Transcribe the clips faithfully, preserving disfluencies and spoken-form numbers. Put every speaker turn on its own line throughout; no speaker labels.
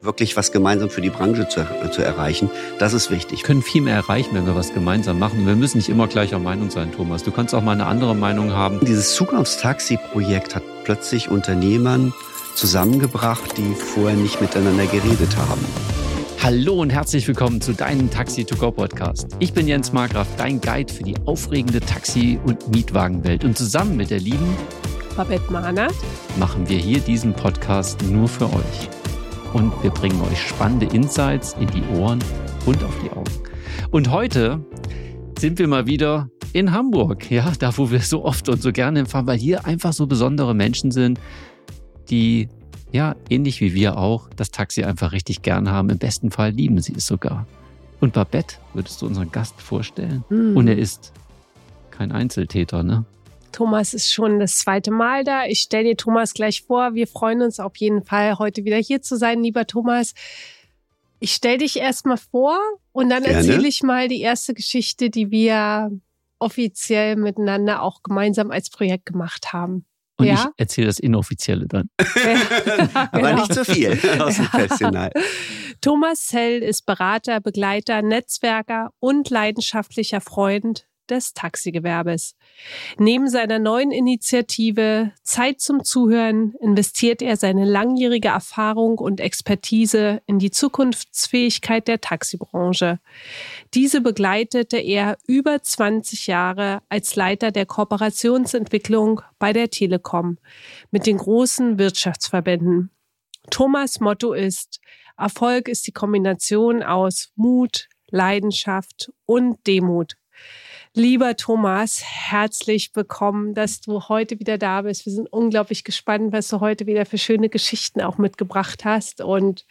wirklich was gemeinsam für die Branche zu, zu erreichen. Das ist wichtig.
Wir können viel mehr erreichen, wenn wir was gemeinsam machen. Wir müssen nicht immer gleicher Meinung sein, Thomas. Du kannst auch mal eine andere Meinung haben.
Dieses Zukunftstaxi-Projekt hat plötzlich Unternehmern zusammengebracht, die vorher nicht miteinander geredet haben.
Hallo und herzlich willkommen zu deinem Taxi-to-go-Podcast. Ich bin Jens Markgraf, dein Guide für die aufregende Taxi- und Mietwagenwelt. Und zusammen mit der lieben
Babette Mahnert
machen wir hier diesen Podcast nur für euch. Und wir bringen euch spannende Insights in die Ohren und auf die Augen. Und heute sind wir mal wieder in Hamburg, ja, da wo wir so oft und so gerne hinfahren, weil hier einfach so besondere Menschen sind, die, ja, ähnlich wie wir auch, das Taxi einfach richtig gern haben. Im besten Fall lieben sie es sogar. Und Babette, würdest du unseren Gast vorstellen? Mhm. Und er ist kein Einzeltäter, ne?
Thomas ist schon das zweite Mal da. Ich stelle dir Thomas gleich vor. Wir freuen uns auf jeden Fall, heute wieder hier zu sein, lieber Thomas. Ich stelle dich erstmal vor und dann
Gerne.
erzähle ich mal die erste Geschichte, die wir offiziell miteinander auch gemeinsam als Projekt gemacht haben.
Und
ja?
ich erzähle das Inoffizielle dann.
Aber genau. Nicht so viel aus dem Festinhalt.
Thomas Zell ist Berater, Begleiter, Netzwerker und leidenschaftlicher Freund des Taxigewerbes. Neben seiner neuen Initiative Zeit zum Zuhören investiert er seine langjährige Erfahrung und Expertise in die Zukunftsfähigkeit der Taxibranche. Diese begleitete er über zwanzig Jahre als Leiter der Kooperationsentwicklung bei der Telekom mit den großen Wirtschaftsverbänden. Thomas' Motto ist: Erfolg ist die Kombination aus Mut, Leidenschaft und Demut. Lieber Thomas, herzlich willkommen, dass du heute wieder da bist. Wir sind unglaublich gespannt, was du heute wieder für schöne Geschichten auch mitgebracht hast. Und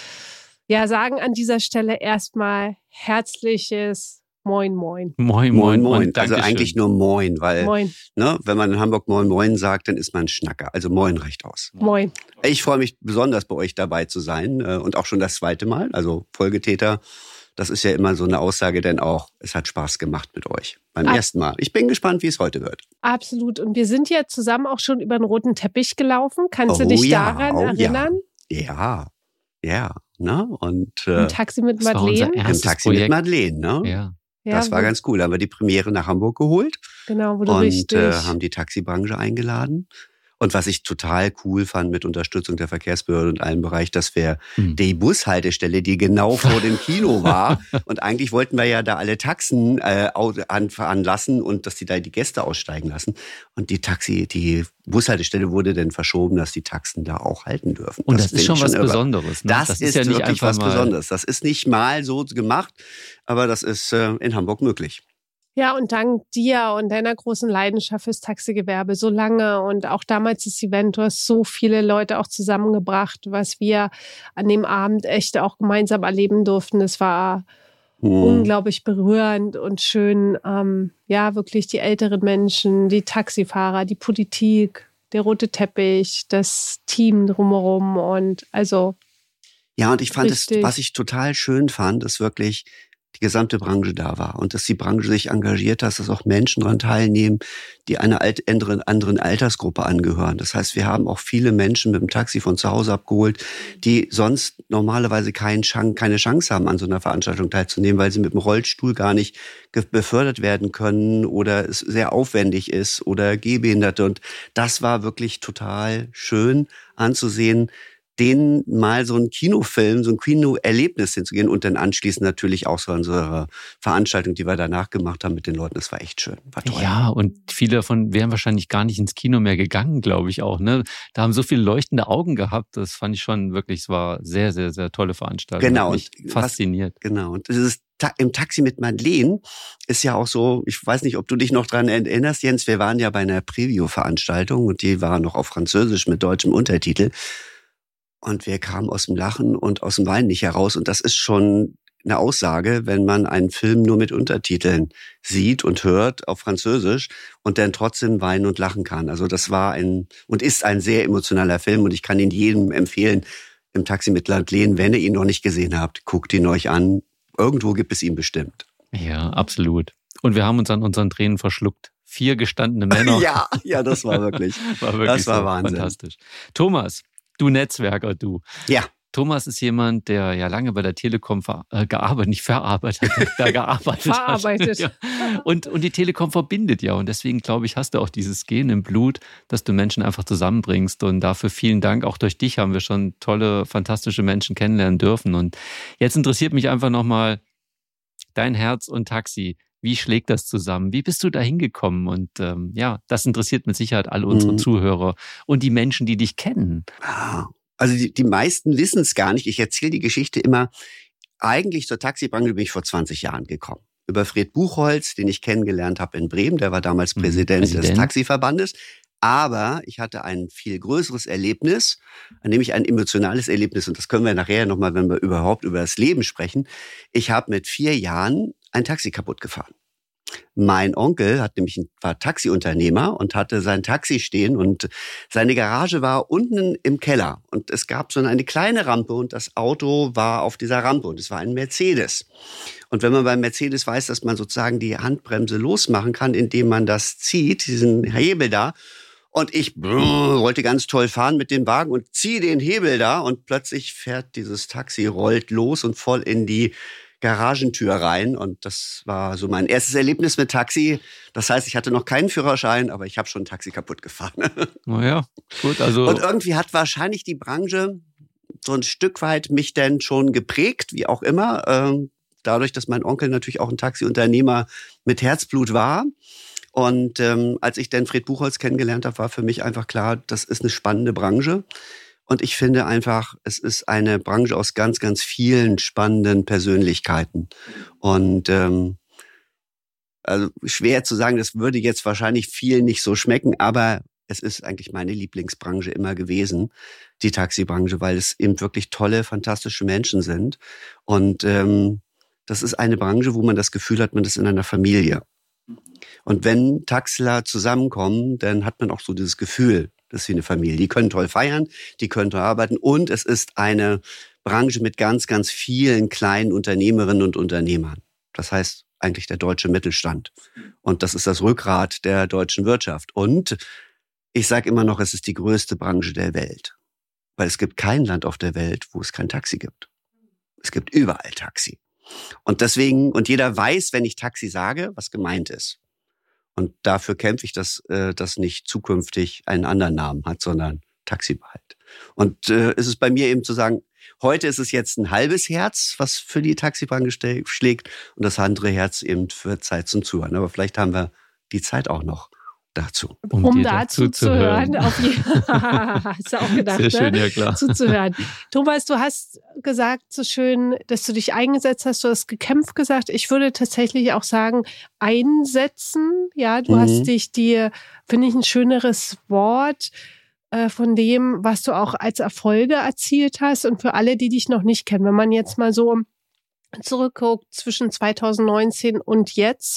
ja, sagen an dieser Stelle erstmal herzliches Moin, Moin.
Moin,
Moin,
moin.
moin. Also eigentlich nur Moin, weil
Moin.
Ne, wenn man in Hamburg Moin, Moin sagt, dann ist man ein Schnacker. Also Moin reicht aus.
Moin.
Ich freue mich besonders, bei euch dabei zu sein und auch schon das zweite Mal, also Folgetäter. Das ist ja immer so eine Aussage, denn auch, es hat Spaß gemacht mit euch beim Ab- ersten Mal. Ich bin gespannt, wie es heute wird.
Absolut. Und wir sind ja zusammen auch schon über den roten Teppich gelaufen. Kannst
oh,
du dich
ja,
daran
oh,
erinnern?
Ja, ja. ja ne? Und, äh,
Im Taxi mit
das war unser
Madeleine?
erstes
Im Taxi
Projekt.
mit Madeleine, ne?
Ja.
Ja,
das war
wo,
ganz cool. Da haben wir die Premiere nach Hamburg geholt
genau, wo du
und
richtig
äh, haben die Taxibranche eingeladen. Und was ich total cool fand mit Unterstützung der Verkehrsbehörde und allen Bereich, dass wir hm. die Bushaltestelle, die genau vor dem Kino war, und eigentlich wollten wir ja da alle Taxen äh, anfahren lassen und dass die da die Gäste aussteigen lassen. Und die Taxi, die Bushaltestelle wurde dann verschoben, dass die Taxen da auch halten dürfen.
Und das, das ist schon was
irre.
Besonderes. Ne?
Das,
das
ist,
ist ja nicht
wirklich was
mal
Besonderes. Das ist nicht mal so gemacht, aber das ist äh, in Hamburg möglich.
Ja, und dank dir und deiner großen Leidenschaft fürs Taxigewerbe so lange und auch damals das Event, du hast so viele Leute auch zusammengebracht, was wir an dem Abend echt auch gemeinsam erleben durften. Es war hm. unglaublich berührend und schön. Ähm, ja, wirklich die älteren Menschen, die Taxifahrer, die Politik, der rote Teppich, das Team drumherum und also
ja, und ich fand
richtig.
es, was ich total schön fand, ist wirklich, die gesamte Branche da war und dass die Branche sich engagiert hat, dass auch Menschen daran teilnehmen, die einer alt, anderen, anderen Altersgruppe angehören. Das heißt, wir haben auch viele Menschen mit dem Taxi von zu Hause abgeholt, die sonst normalerweise keinen Chance, keine Chance haben, an so einer Veranstaltung teilzunehmen, weil sie mit dem Rollstuhl gar nicht befördert werden können oder es sehr aufwendig ist oder Gehbehinderte. Und das war wirklich total schön anzusehen, denen mal so einen Kinofilm, so ein Kinoerlebnis hinzugehen und dann anschließend natürlich auch so unsere Veranstaltung, die wir danach gemacht haben mit den Leuten. Das war echt schön, war toll.
Ja, und viele davon wären wahrscheinlich gar nicht ins Kino mehr gegangen, glaube ich auch. Ne? Da haben so viele leuchtende Augen gehabt. Das fand ich schon wirklich, es war sehr, sehr, sehr tolle Veranstaltung.
Genau.
Hat mich
und
fasziniert.
Was, genau. Und dieses Ta- im Taxi mit Madeleine ist ja auch so, ich weiß nicht, ob du dich noch dran erinnerst, Jens, wir waren ja bei einer Preview-Veranstaltung und die war noch auf Französisch mit deutschem Untertitel. Und wir kamen aus dem Lachen und aus dem Weinen nicht heraus. Und das ist schon eine Aussage, wenn man einen Film nur mit Untertiteln sieht und hört auf Französisch und dann trotzdem weinen und lachen kann. Also das war ein und ist ein sehr emotionaler Film. Und ich kann ihn jedem empfehlen, im Taxi mit Madeleine, wenn ihr ihn noch nicht gesehen habt, guckt ihn euch an. Irgendwo gibt es ihn bestimmt.
Ja, absolut. Und wir haben uns an unseren Tränen verschluckt. Vier gestandene Männer.
ja, ja, das war wirklich,
war wirklich
das war
so
Wahnsinn.
Fantastisch. Thomas, du Netzwerker, du.
Ja.
Thomas ist jemand, der ja lange bei der Telekom ver- äh, gearbeitet, nicht verarbeitet, da gearbeitet
Verarbeitet.
hat. Ja. Und, und die Telekom verbindet ja. Und deswegen, glaube ich, hast du auch dieses Gen im Blut, dass du Menschen einfach zusammenbringst. Und dafür vielen Dank. Auch durch dich haben wir schon tolle, fantastische Menschen kennenlernen dürfen. Und jetzt interessiert mich einfach nochmal dein Herz und Taxi. Wie schlägt das zusammen? Wie bist du da hingekommen? Und ähm, ja, das interessiert mit Sicherheit alle unsere mhm. Zuhörer und die Menschen, die dich kennen.
Ah. Also die, die meisten wissen es gar nicht. Ich erzähle die Geschichte immer. Eigentlich zur Taxibranche bin ich vor zwanzig Jahren gekommen. Über Fred Buchholz, den ich kennengelernt habe in Bremen. Der war damals Präsident, Präsident des Taxiverbandes. Aber ich hatte ein viel größeres Erlebnis, nämlich ein emotionales Erlebnis. Und das können wir nachher nochmal, wenn wir überhaupt über das Leben sprechen. Ich habe mit vier Jahren ein Taxi kaputt gefahren. Mein Onkel hat nämlich war Taxiunternehmer und hatte sein Taxi stehen und seine Garage war unten im Keller und es gab so eine kleine Rampe und das Auto war auf dieser Rampe und es war ein Mercedes. Und wenn man beim Mercedes weiß, dass man sozusagen die Handbremse losmachen kann, indem man das zieht, diesen Hebel da, und ich brrr, wollte ganz toll fahren mit dem Wagen und ziehe den Hebel da und plötzlich fährt dieses Taxi, rollt los und voll in die Garagentür rein und das war so mein erstes Erlebnis mit Taxi. Das heißt, ich hatte noch keinen Führerschein, aber ich habe schon ein Taxi kaputt gefahren.
Naja, gut, also.
Und irgendwie hat wahrscheinlich die Branche so ein Stück weit mich denn schon geprägt, wie auch immer. Ähm, dadurch, dass mein Onkel natürlich auch ein Taxiunternehmer mit Herzblut war. Und ähm, als ich dann Fred Buchholz kennengelernt habe, war für mich einfach klar, das ist eine spannende Branche. Und ich finde einfach, es ist eine Branche aus ganz, ganz vielen spannenden Persönlichkeiten. Und ähm, also schwer zu sagen, das würde jetzt wahrscheinlich vielen nicht so schmecken, aber es ist eigentlich meine Lieblingsbranche immer gewesen, die Taxibranche, weil es eben wirklich tolle, fantastische Menschen sind. Und ähm, das ist eine Branche, wo man das Gefühl hat, man ist in einer Familie. Und wenn Taxler zusammenkommen, dann hat man auch so dieses Gefühl, das ist wie eine Familie. Die können toll feiern, die können toll arbeiten und es ist eine Branche mit ganz, ganz vielen kleinen Unternehmerinnen und Unternehmern. Das heißt eigentlich der deutsche Mittelstand. Und das ist das Rückgrat der deutschen Wirtschaft. Und ich sage immer noch, es ist die größte Branche der Welt. Weil es gibt kein Land auf der Welt, wo es kein Taxi gibt. Es gibt überall Taxi. Und deswegen, und jeder weiß, wenn ich Taxi sage, was gemeint ist. Und dafür kämpfe ich, dass äh, das nicht zukünftig einen anderen Namen hat, sondern Taxi behält. Und äh, ist es bei mir eben zu sagen, heute ist es jetzt ein halbes Herz, was für die Taxibranche schlägt und das andere Herz eben für Zeit zum Zuhören. Aber vielleicht haben wir die Zeit auch noch dazu.
Um, um dazu zu hören. Auf jeden hast du auch gedacht,
sehr schön,
ne?
Ja klar.
Zuzuhören. Thomas, du hast gesagt so schön, dass du dich eingesetzt hast, du hast gekämpft gesagt. Ich würde tatsächlich auch sagen, einsetzen. Ja, du mhm. hast dich dir, finde ich, ein schöneres Wort äh, von dem, was du auch als Erfolge erzielt hast. Und für alle, die dich noch nicht kennen, wenn man jetzt mal so zurückguckt zwischen zweitausendneunzehn und jetzt,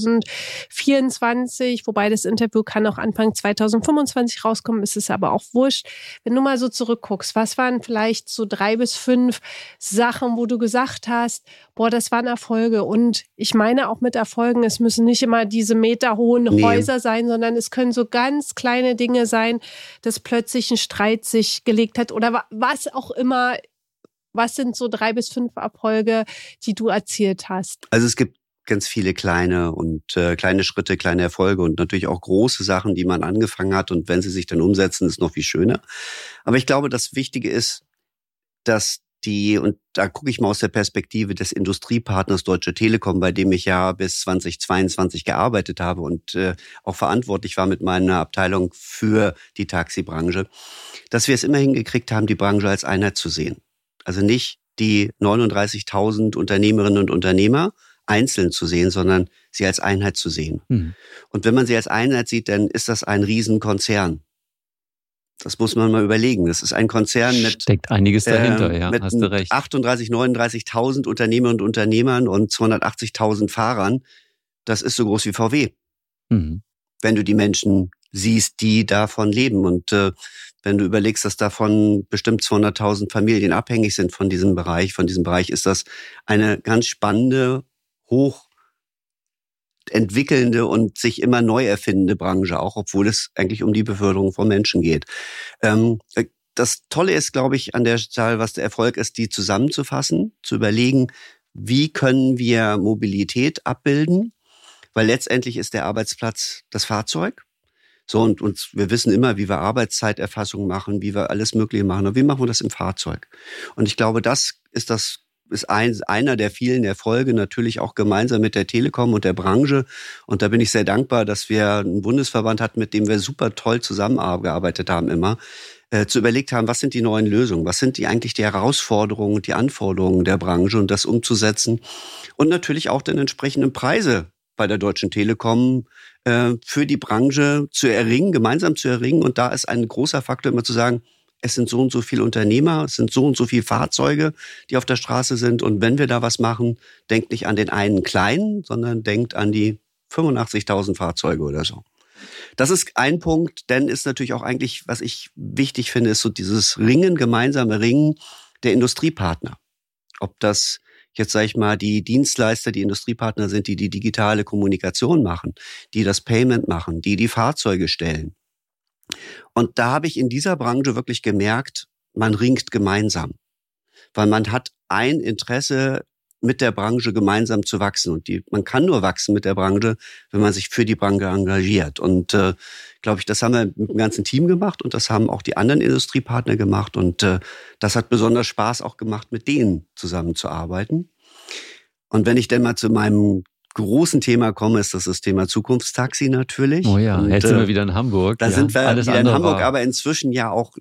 zweitausendvierundzwanzig, wobei das Interview kann auch Anfang zweitausendfünfundzwanzig rauskommen, ist es aber auch wurscht. Wenn du mal so zurückguckst, was waren vielleicht so drei bis fünf Sachen, wo du gesagt hast, boah, das waren Erfolge? Und ich meine auch mit Erfolgen, es müssen nicht immer diese meterhohen nee. Häuser sein, sondern es können so ganz kleine Dinge sein, dass plötzlich ein Streit sich gelegt hat oder was auch immer. Was sind so drei bis fünf Erfolge, die du erzielt hast?
Also es gibt ganz viele kleine und äh, kleine Schritte, kleine Erfolge und natürlich auch große Sachen, die man angefangen hat. Und wenn sie sich dann umsetzen, ist es noch viel schöner. Aber ich glaube, das Wichtige ist, dass die, und da gucke ich mal aus der Perspektive des Industriepartners Deutsche Telekom, bei dem ich ja bis zweitausendzweiundzwanzig gearbeitet habe und äh, auch verantwortlich war mit meiner Abteilung für die Taxibranche, dass wir es immer hingekriegt haben, die Branche als Einheit zu sehen. Also nicht die neununddreißigtausend Unternehmerinnen und Unternehmer einzeln zu sehen, sondern sie als Einheit zu sehen. Mhm. Und wenn man sie als Einheit sieht, dann ist das ein Riesenkonzern. Das muss man mal überlegen. Das ist ein Konzern mit...
Steckt einiges dahinter, äh, ja,
mit
hast du recht.
achtunddreißig, neununddreißigtausend Unternehmerinnen und Unternehmern und zweihundertachtzigtausend Fahrern. Das ist so groß wie V W. Mhm. Wenn du die Menschen siehst, die davon leben. Und äh, wenn du überlegst, dass davon bestimmt zweihunderttausend Familien abhängig sind von diesem Bereich, von diesem Bereich, ist das eine ganz spannende, hoch entwickelnde und sich immer neu erfindende Branche, auch obwohl es eigentlich um die Beförderung von Menschen geht. Ähm, das Tolle ist, glaube ich, an der Stelle, was der Erfolg ist, die zusammenzufassen, zu überlegen, wie können wir Mobilität abbilden, weil letztendlich ist der Arbeitsplatz das Fahrzeug. So, und, und wir wissen immer, wie wir Arbeitszeiterfassung machen, wie wir alles Mögliche machen. Und wie machen wir das im Fahrzeug? Und ich glaube, das ist das ist ein, einer der vielen Erfolge, natürlich auch gemeinsam mit der Telekom und der Branche. Und da bin ich sehr dankbar, dass wir einen Bundesverband hatten, mit dem wir super toll zusammengearbeitet haben immer, äh, zu überlegt haben, was sind die neuen Lösungen, was sind die eigentlich die Herausforderungen und die Anforderungen der Branche und das umzusetzen. Und natürlich auch den entsprechenden Preise bei der Deutschen Telekom äh, für die Branche zu erringen, gemeinsam zu erringen. Und da ist ein großer Faktor immer zu sagen, es sind so und so viele Unternehmer, es sind so und so viele Fahrzeuge, die auf der Straße sind. Und wenn wir da was machen, denkt nicht an den einen kleinen, sondern denkt an die fünfundachtzigtausend Fahrzeuge oder so. Das ist ein Punkt, denn ist natürlich auch eigentlich, was ich wichtig finde, ist so dieses Ringen, gemeinsame Ringen der Industriepartner. Ob das jetzt, sage ich mal, die Dienstleister, die Industriepartner sind, die die digitale Kommunikation machen, die das Payment machen, die die Fahrzeuge stellen. Und da habe ich in dieser Branche wirklich gemerkt, man ringt gemeinsam, weil man hat ein Interesse, mit der Branche gemeinsam zu wachsen. Und die, man kann nur wachsen mit der Branche, wenn man sich für die Branche engagiert. Und äh, glaube ich, das haben wir mit dem ganzen Team gemacht und das haben auch die anderen Industriepartner gemacht. Und äh, das hat besonders Spaß auch gemacht, mit denen zusammenzuarbeiten. Und wenn ich denn mal zu meinem großen Thema komme, ist das das Thema Zukunftstaxi natürlich.
Oh ja,
und,
jetzt sind wir wieder in Hamburg.
Da
ja,
sind wir
alles
wieder in Hamburg,
war.
aber inzwischen ja auch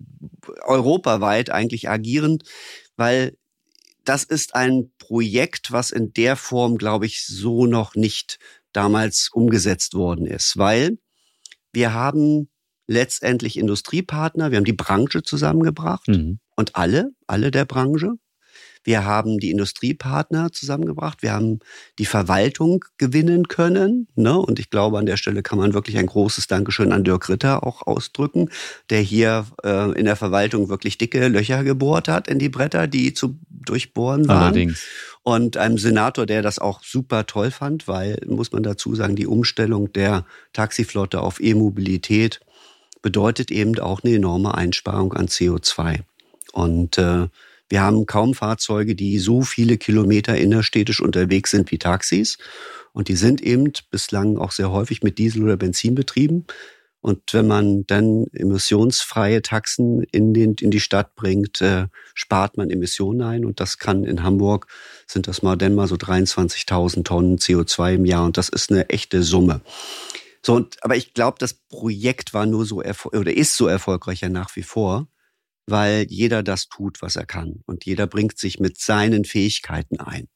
europaweit eigentlich agierend, weil das ist ein Projekt, was in der Form, glaube ich, so noch nicht damals umgesetzt worden ist, weil wir haben letztendlich Industriepartner, wir haben die Branche zusammengebracht mhm. und alle, alle der Branche. Wir haben die Industriepartner zusammengebracht. Wir haben die Verwaltung gewinnen können. Ne? Und ich glaube, an der Stelle kann man wirklich ein großes Dankeschön an Dirk Ritter auch ausdrücken, der hier äh, in der Verwaltung wirklich dicke Löcher gebohrt hat in die Bretter, die zu durchbohren waren.
Allerdings.
Und einem Senator, der das auch super toll fand, weil, muss man dazu sagen, die Umstellung der Taxiflotte auf E-Mobilität bedeutet eben auch eine enorme Einsparung an C O zwei. Und äh, wir haben kaum Fahrzeuge, die so viele Kilometer innerstädtisch unterwegs sind wie Taxis. Und die sind eben bislang auch sehr häufig mit Diesel oder Benzin betrieben. Und wenn man dann emissionsfreie Taxen in, den, in die Stadt bringt, äh, spart man Emissionen ein. Und das kann in Hamburg, sind das mal denn mal so dreiundzwanzigtausend Tonnen C O zwei im Jahr. Und das ist eine echte Summe. So, und, aber ich glaube, das Projekt war nur so erfol- oder ist so erfolgreicher nach wie vor, weil jeder das tut, was er kann. Und jeder bringt sich mit seinen Fähigkeiten ein.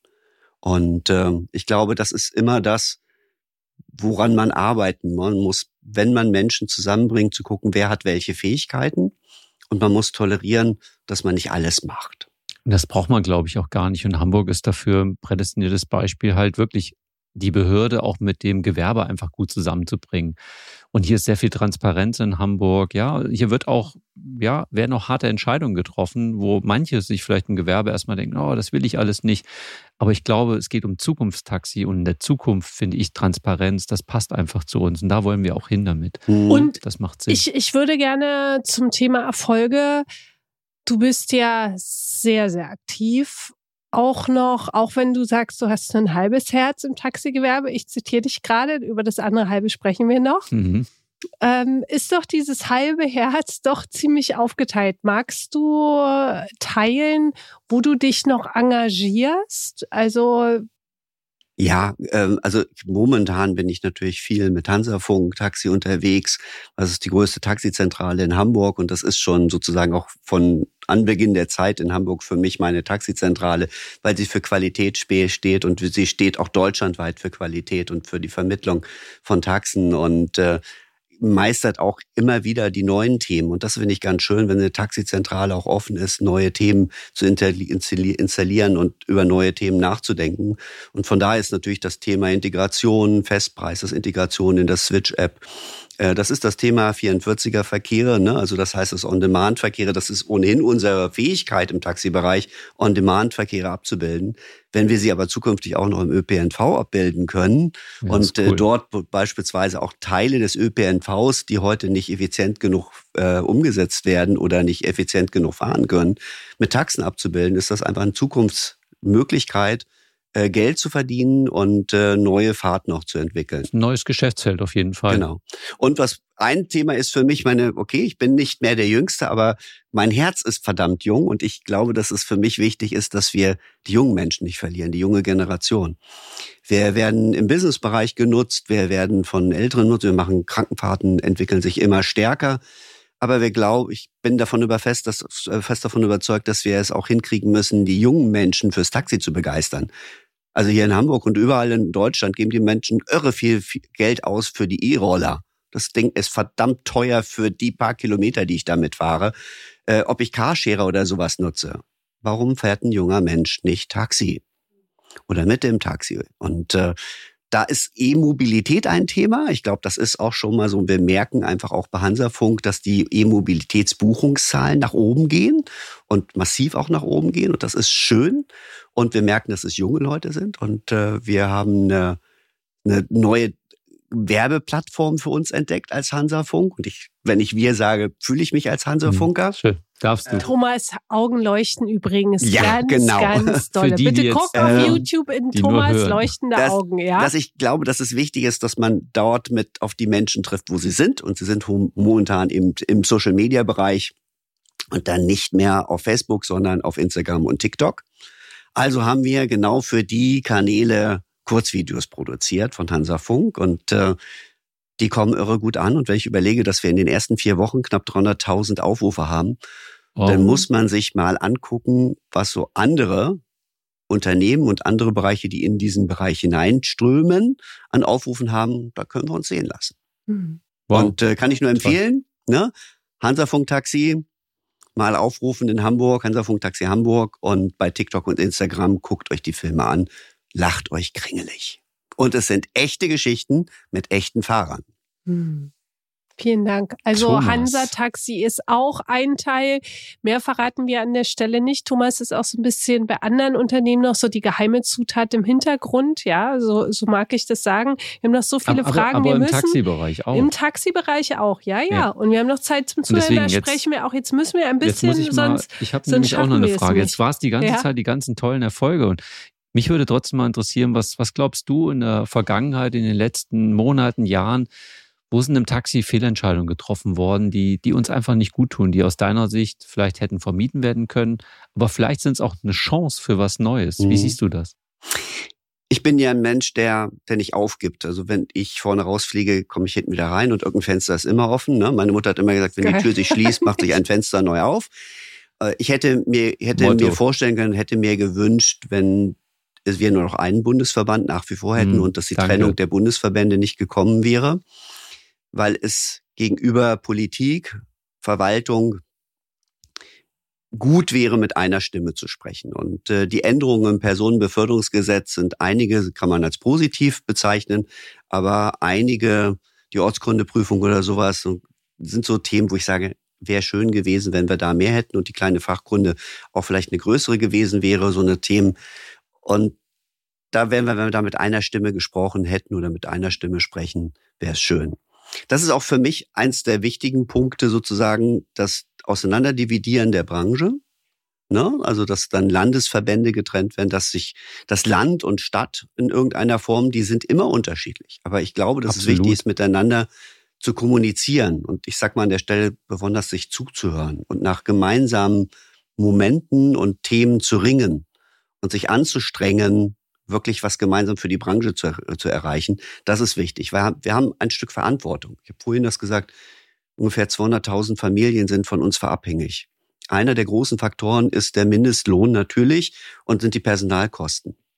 Und äh, ich glaube, das ist immer das, woran man arbeiten muss. Man muss, wenn man Menschen zusammenbringt, zu gucken, wer hat welche Fähigkeiten. Und man muss tolerieren, dass man nicht alles macht.
Das braucht man, glaube ich, auch gar nicht. Und Hamburg ist dafür ein prädestiniertes Beispiel, halt wirklich die Behörde auch mit dem Gewerbe einfach gut zusammenzubringen. Und hier ist sehr viel Transparenz in Hamburg. Ja, hier wird auch, ja, werden auch harte Entscheidungen getroffen, wo manche sich vielleicht im Gewerbe erstmal denken, oh, das will ich alles nicht. Aber ich glaube, es geht um Zukunftstaxi und in der Zukunft finde ich Transparenz, das passt einfach zu uns und da wollen wir auch hin damit.
Und
das macht Sinn.
Ich, ich würde gerne zum Thema Erfolge, du bist ja sehr, sehr aktiv. Auch noch, auch wenn du sagst, du hast ein halbes Herz im Taxigewerbe, ich zitiere dich gerade, über das andere halbe sprechen wir noch, mhm. ähm, ist doch dieses halbe Herz doch ziemlich aufgeteilt. Magst du teilen, wo du dich noch engagierst? Also
Ja, ähm, also momentan bin ich natürlich viel mit Hansafunk Taxi unterwegs. Das ist die größte Taxizentrale in Hamburg und das ist schon sozusagen auch von Anbeginn der Zeit in Hamburg für mich meine Taxizentrale, weil sie für Qualität steht und sie steht auch deutschlandweit für Qualität und für die Vermittlung von Taxen und äh, meistert auch immer wieder die neuen Themen. Und das finde ich ganz schön, wenn eine Taxizentrale auch offen ist, neue Themen zu installieren und über neue Themen nachzudenken. Und von daher ist natürlich das Thema Integration, Festpreis, das Integration in der Switch-App, Das ist das Thema vierundvierziger-Verkehre, ne? Also das heißt, das On-Demand-Verkehre, das ist ohnehin unsere Fähigkeit im Taxibereich, On-Demand-Verkehre abzubilden. Wenn wir sie aber zukünftig auch noch im Ö P N V abbilden können ja, und cool. dort beispielsweise auch Teile des Ö P N Vs, die heute nicht effizient genug äh, umgesetzt werden oder nicht effizient genug fahren können, mit Taxen abzubilden, ist das einfach eine Zukunftsmöglichkeit, Geld zu verdienen und äh, neue Fahrten auch zu entwickeln.
Ein neues Geschäftsfeld auf jeden Fall.
Genau. Und was ein Thema ist für mich, meine, okay, ich bin nicht mehr der Jüngste, aber mein Herz ist verdammt jung und ich glaube, dass es für mich wichtig ist, dass wir die jungen Menschen nicht verlieren, die junge Generation. Wir werden im Businessbereich genutzt, wir werden von Älteren genutzt, wir machen Krankenfahrten, entwickeln sich immer stärker. Aber wir glauben, ich bin davon über fest, dass, fest davon überzeugt, dass wir es auch hinkriegen müssen, die jungen Menschen fürs Taxi zu begeistern. Also hier in Hamburg und überall in Deutschland geben die Menschen irre viel, viel Geld aus für die E-Roller. Das Ding ist verdammt teuer für die paar Kilometer, die ich damit fahre. Äh, ob ich Carsharer oder sowas nutze. Warum fährt ein junger Mensch nicht Taxi? Oder mit dem Taxi? Und äh, da ist E-Mobilität ein Thema. Ich glaube, das ist auch schon mal so. Wir merken einfach auch bei Hansafunk, dass die E-Mobilitätsbuchungszahlen nach oben gehen und massiv auch nach oben gehen. Und das ist schön. Und wir merken, dass es junge Leute sind. Und äh, wir haben eine, eine neue Werbeplattform für uns entdeckt als Hansafunk. Und ich, wenn ich wir sage, fühle ich mich als Hansafunker.
Schön. Darfst du.
Thomas Augen leuchten übrigens
ja,
ganz,
genau.
ganz dolle.
Die,
Bitte
die
guck
jetzt,
auf
äh,
YouTube in Thomas leuchtende
das,
Augen. Ja?
Dass ich glaube, dass es wichtig ist, dass man dort mit auf die Menschen trifft, wo sie sind. Und sie sind momentan im, im Social-Media-Bereich und dann nicht mehr auf Facebook, sondern auf Instagram und TikTok. Also haben wir genau für die Kanäle Kurzvideos produziert von Hansafunk und äh, die kommen irre gut an. Und wenn ich überlege, dass wir in den ersten vier Wochen knapp dreihunderttausend Aufrufe haben, oh. dann muss man sich mal angucken, was so andere Unternehmen und andere Bereiche, die in diesen Bereich hineinströmen, an Aufrufen haben. Da können wir uns sehen lassen.
Mhm.
Wow.
Und äh, kann ich nur empfehlen, ne? Hansafunk Taxi, mal aufrufen in Hamburg, Hansafunk Taxi Hamburg und bei TikTok und Instagram guckt euch die Filme an, lacht euch kringelig. Und es sind echte Geschichten mit echten Fahrern.
Hm. Vielen Dank. Also
Thomas.
Hansa Taxi ist auch ein Teil. Mehr verraten wir an der Stelle nicht. Thomas ist auch so ein bisschen bei anderen Unternehmen noch so die geheime Zutat im Hintergrund. Ja, so, so mag ich das sagen. Wir haben noch so viele
aber,
Fragen.
Aber
wir
im
müssen,
Taxibereich auch.
Im Taxibereich auch, ja, ja.
ja.
Und wir haben noch Zeit zum Zuhören. Da
jetzt,
sprechen wir auch. Jetzt müssen wir ein bisschen,
jetzt muss ich mal,
sonst
Ich habe nämlich auch noch eine Frage. Jetzt war es die ganze
ja.
Zeit die ganzen tollen Erfolge und mich würde trotzdem mal interessieren, was, was glaubst du in der Vergangenheit, in den letzten Monaten, Jahren, wo sind im Taxi Fehlentscheidungen getroffen worden, die, die uns einfach nicht gut tun, die aus deiner Sicht vielleicht hätten vermieden werden können, aber vielleicht sind es auch eine Chance für was Neues.
Mhm.
Wie siehst du das?
Ich bin ja ein Mensch, der, der nicht aufgibt. Also wenn ich vorne rausfliege, komme ich hinten wieder rein und irgendein Fenster ist immer offen. Ne? Meine Mutter hat immer gesagt, wenn Geil. die Tür sich schließt, macht sich ein Fenster neu auf. Ich hätte mir, hätte mir vorstellen können, hätte mir gewünscht, wenn wir nur noch einen Bundesverband nach wie vor hätten mhm, und dass die danke. Trennung der Bundesverbände nicht gekommen wäre, weil es gegenüber Politik, Verwaltung gut wäre, mit einer Stimme zu sprechen. Und äh, die Änderungen im Personenbeförderungsgesetz sind einige, kann man als positiv bezeichnen, aber einige, die Ortskundeprüfung oder sowas, sind so Themen, wo ich sage, wäre schön gewesen, wenn wir da mehr hätten und die kleine Fachkunde auch vielleicht eine größere gewesen wäre, so eine Themen. Und da wären wir, wenn wir da mit einer Stimme gesprochen hätten oder mit einer Stimme sprechen, wäre es schön. Das ist auch für mich eins der wichtigen Punkte sozusagen, das Auseinanderdividieren der Branche. Ne? Also, dass dann Landesverbände getrennt werden, dass sich das Land und Stadt in irgendeiner Form, die sind immer unterschiedlich. Aber ich glaube, dass Absolut. es wichtig ist, miteinander zu kommunizieren. Und ich sag mal an der Stelle besonders, sich zuzuhören und nach gemeinsamen Momenten und Themen zu ringen und sich anzustrengen, wirklich was gemeinsam für die Branche zu, zu erreichen. Das ist wichtig. Wir haben, wir haben ein Stück Verantwortung. Ich habe vorhin das gesagt, ungefähr zweihunderttausend Familien sind von uns abhängig. Einer der großen Faktoren ist der Mindestlohn natürlich und sind die Personalkosten.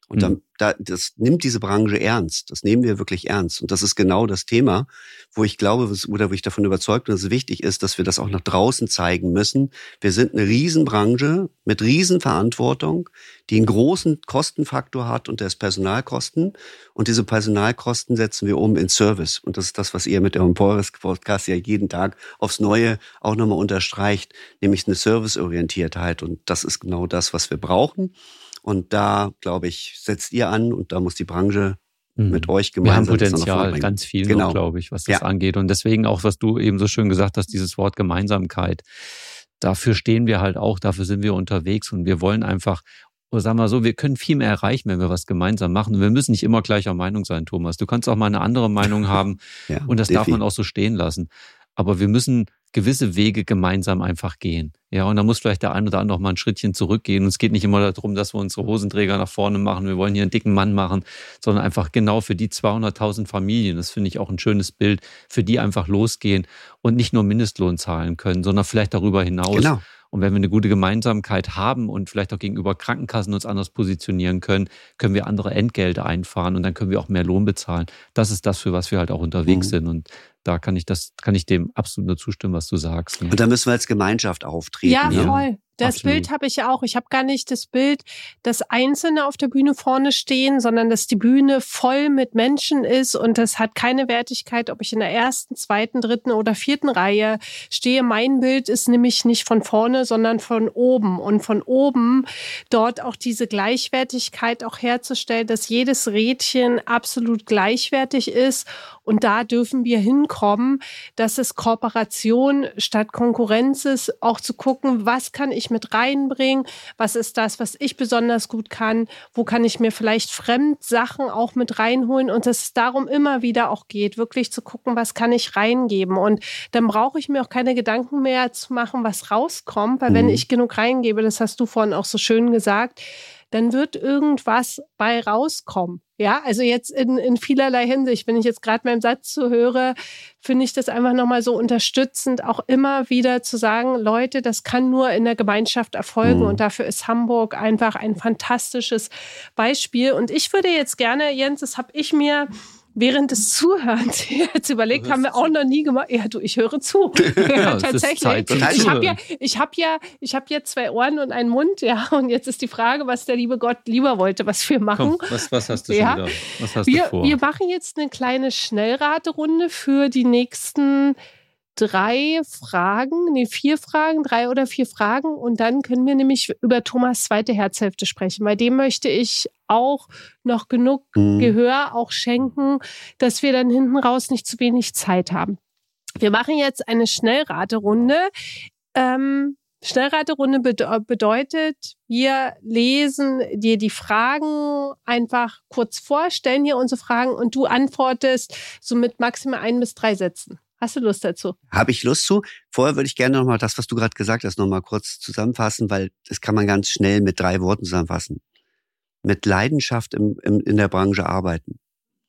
Und dann, da, das nimmt diese Branche ernst. Das nehmen wir wirklich ernst. Und das ist genau das Thema, wo ich glaube, oder wo ich davon überzeugt bin, dass es wichtig ist, dass wir das auch nach draußen zeigen müssen. Wir sind eine Riesenbranche mit Riesenverantwortung, die einen großen Kostenfaktor hat, und der ist Personalkosten. Und diese Personalkosten setzen wir um in Service. Und das ist das, was ihr mit eurem Podcast ja jeden Tag aufs Neue auch nochmal unterstreicht, nämlich eine Serviceorientiertheit. Und das ist genau das, was wir brauchen. Und da, glaube ich, setzt ihr an, und da muss die Branche mhm. mit euch gemeinsam.
Wir haben Potenzial, ganz viel
genau.
noch, glaube ich, was das
ja.
angeht. Und deswegen auch, was du eben so schön gesagt hast, dieses Wort Gemeinsamkeit. Dafür stehen wir halt auch, dafür sind wir unterwegs, und wir wollen einfach, oder sagen wir so, wir können viel mehr erreichen, wenn wir was gemeinsam machen. Und wir müssen nicht immer gleicher Meinung sein, Thomas. Du kannst auch mal eine andere Meinung haben
ja,
und das
definitiv.
darf man auch so stehen lassen. Aber wir müssen gewisse Wege gemeinsam einfach gehen. Ja, und da muss vielleicht der ein oder andere noch mal ein Schrittchen zurückgehen. Und es geht nicht immer darum, dass wir unsere Hosenträger nach vorne machen. Wir wollen hier einen dicken Mann machen, sondern einfach genau für die zweihunderttausend Familien. Das finde ich auch ein schönes Bild, für die einfach losgehen und nicht nur Mindestlohn zahlen können, sondern vielleicht darüber hinaus.
Genau.
Und wenn wir eine gute Gemeinsamkeit haben und vielleicht auch gegenüber Krankenkassen uns anders positionieren können, können wir andere Entgelte einfahren, und dann können wir auch mehr Lohn bezahlen. Das ist das, für was wir halt auch unterwegs mhm. sind. Und da kann ich das, kann ich dem absolut nur zustimmen, was du sagst. Ne?
Und da müssen wir als Gemeinschaft auftreten.
Ja,
ne?
voll. Das
Absolut.
Bild habe ich auch. Ich habe gar nicht das Bild, dass Einzelne auf der Bühne vorne stehen, sondern dass die Bühne voll mit Menschen ist, und das hat keine Wertigkeit, ob ich in der ersten, zweiten, dritten oder vierten Reihe stehe. Mein Bild ist nämlich nicht von vorne, sondern von oben, und von oben dort auch diese Gleichwertigkeit auch herzustellen, dass jedes Rädchen absolut gleichwertig ist, und da dürfen wir hinkommen, dass es Kooperation statt Konkurrenz ist, auch zu gucken, was kann ich mit reinbringen, was ist das, was ich besonders gut kann, wo kann ich mir vielleicht Fremdsachen auch mit reinholen, und dass es darum immer wieder auch geht, wirklich zu gucken, was kann ich reingeben, und dann brauche ich mir auch keine Gedanken mehr zu machen, was rauskommt, weil mhm. wenn ich genug reingebe, das hast du vorhin auch so schön gesagt, dann wird irgendwas bei rauskommen. Ja, also jetzt in, in vielerlei Hinsicht, wenn ich jetzt gerade meinen Satz so höre, finde ich das einfach nochmal so unterstützend, auch immer wieder zu sagen, Leute, das kann nur in der Gemeinschaft erfolgen, mhm. und dafür ist Hamburg einfach ein fantastisches Beispiel. Und ich würde jetzt gerne, Jens, das habe ich mir während des Zuhörens jetzt überlegt, haben wir auch noch nie gemacht. Ja, du, ich höre zu. Ja,
ja,
tatsächlich.
Zeit,
ich habe ja, ich habe ja, ich habe ja zwei Ohren und einen Mund, ja. Und jetzt ist die Frage, was der liebe Gott lieber wollte, was wir machen.
Komm, was, was hast du
ja.
schon wieder? Was hast
wir,
du vor?
Wir machen jetzt eine kleine Schnellraterunde für die nächsten drei Fragen, nee, vier Fragen, drei oder vier Fragen, und dann können wir nämlich über Thomas' zweite Herzhälfte sprechen. Bei dem möchte ich auch noch genug mhm. Gehör auch schenken, dass wir dann hinten raus nicht zu wenig Zeit haben. Wir machen jetzt eine Schnellraterunde. Ähm, Schnellraterunde bede- bedeutet, wir lesen dir die Fragen einfach kurz vor, stellen hier unsere Fragen, und du antwortest so mit maximal ein bis drei Sätzen. Hast du Lust dazu?
Habe ich Lust zu. Vorher würde ich gerne nochmal das, was du gerade gesagt hast, nochmal kurz zusammenfassen, weil das kann man ganz schnell mit drei Worten zusammenfassen. Mit Leidenschaft im, im, in der Branche arbeiten.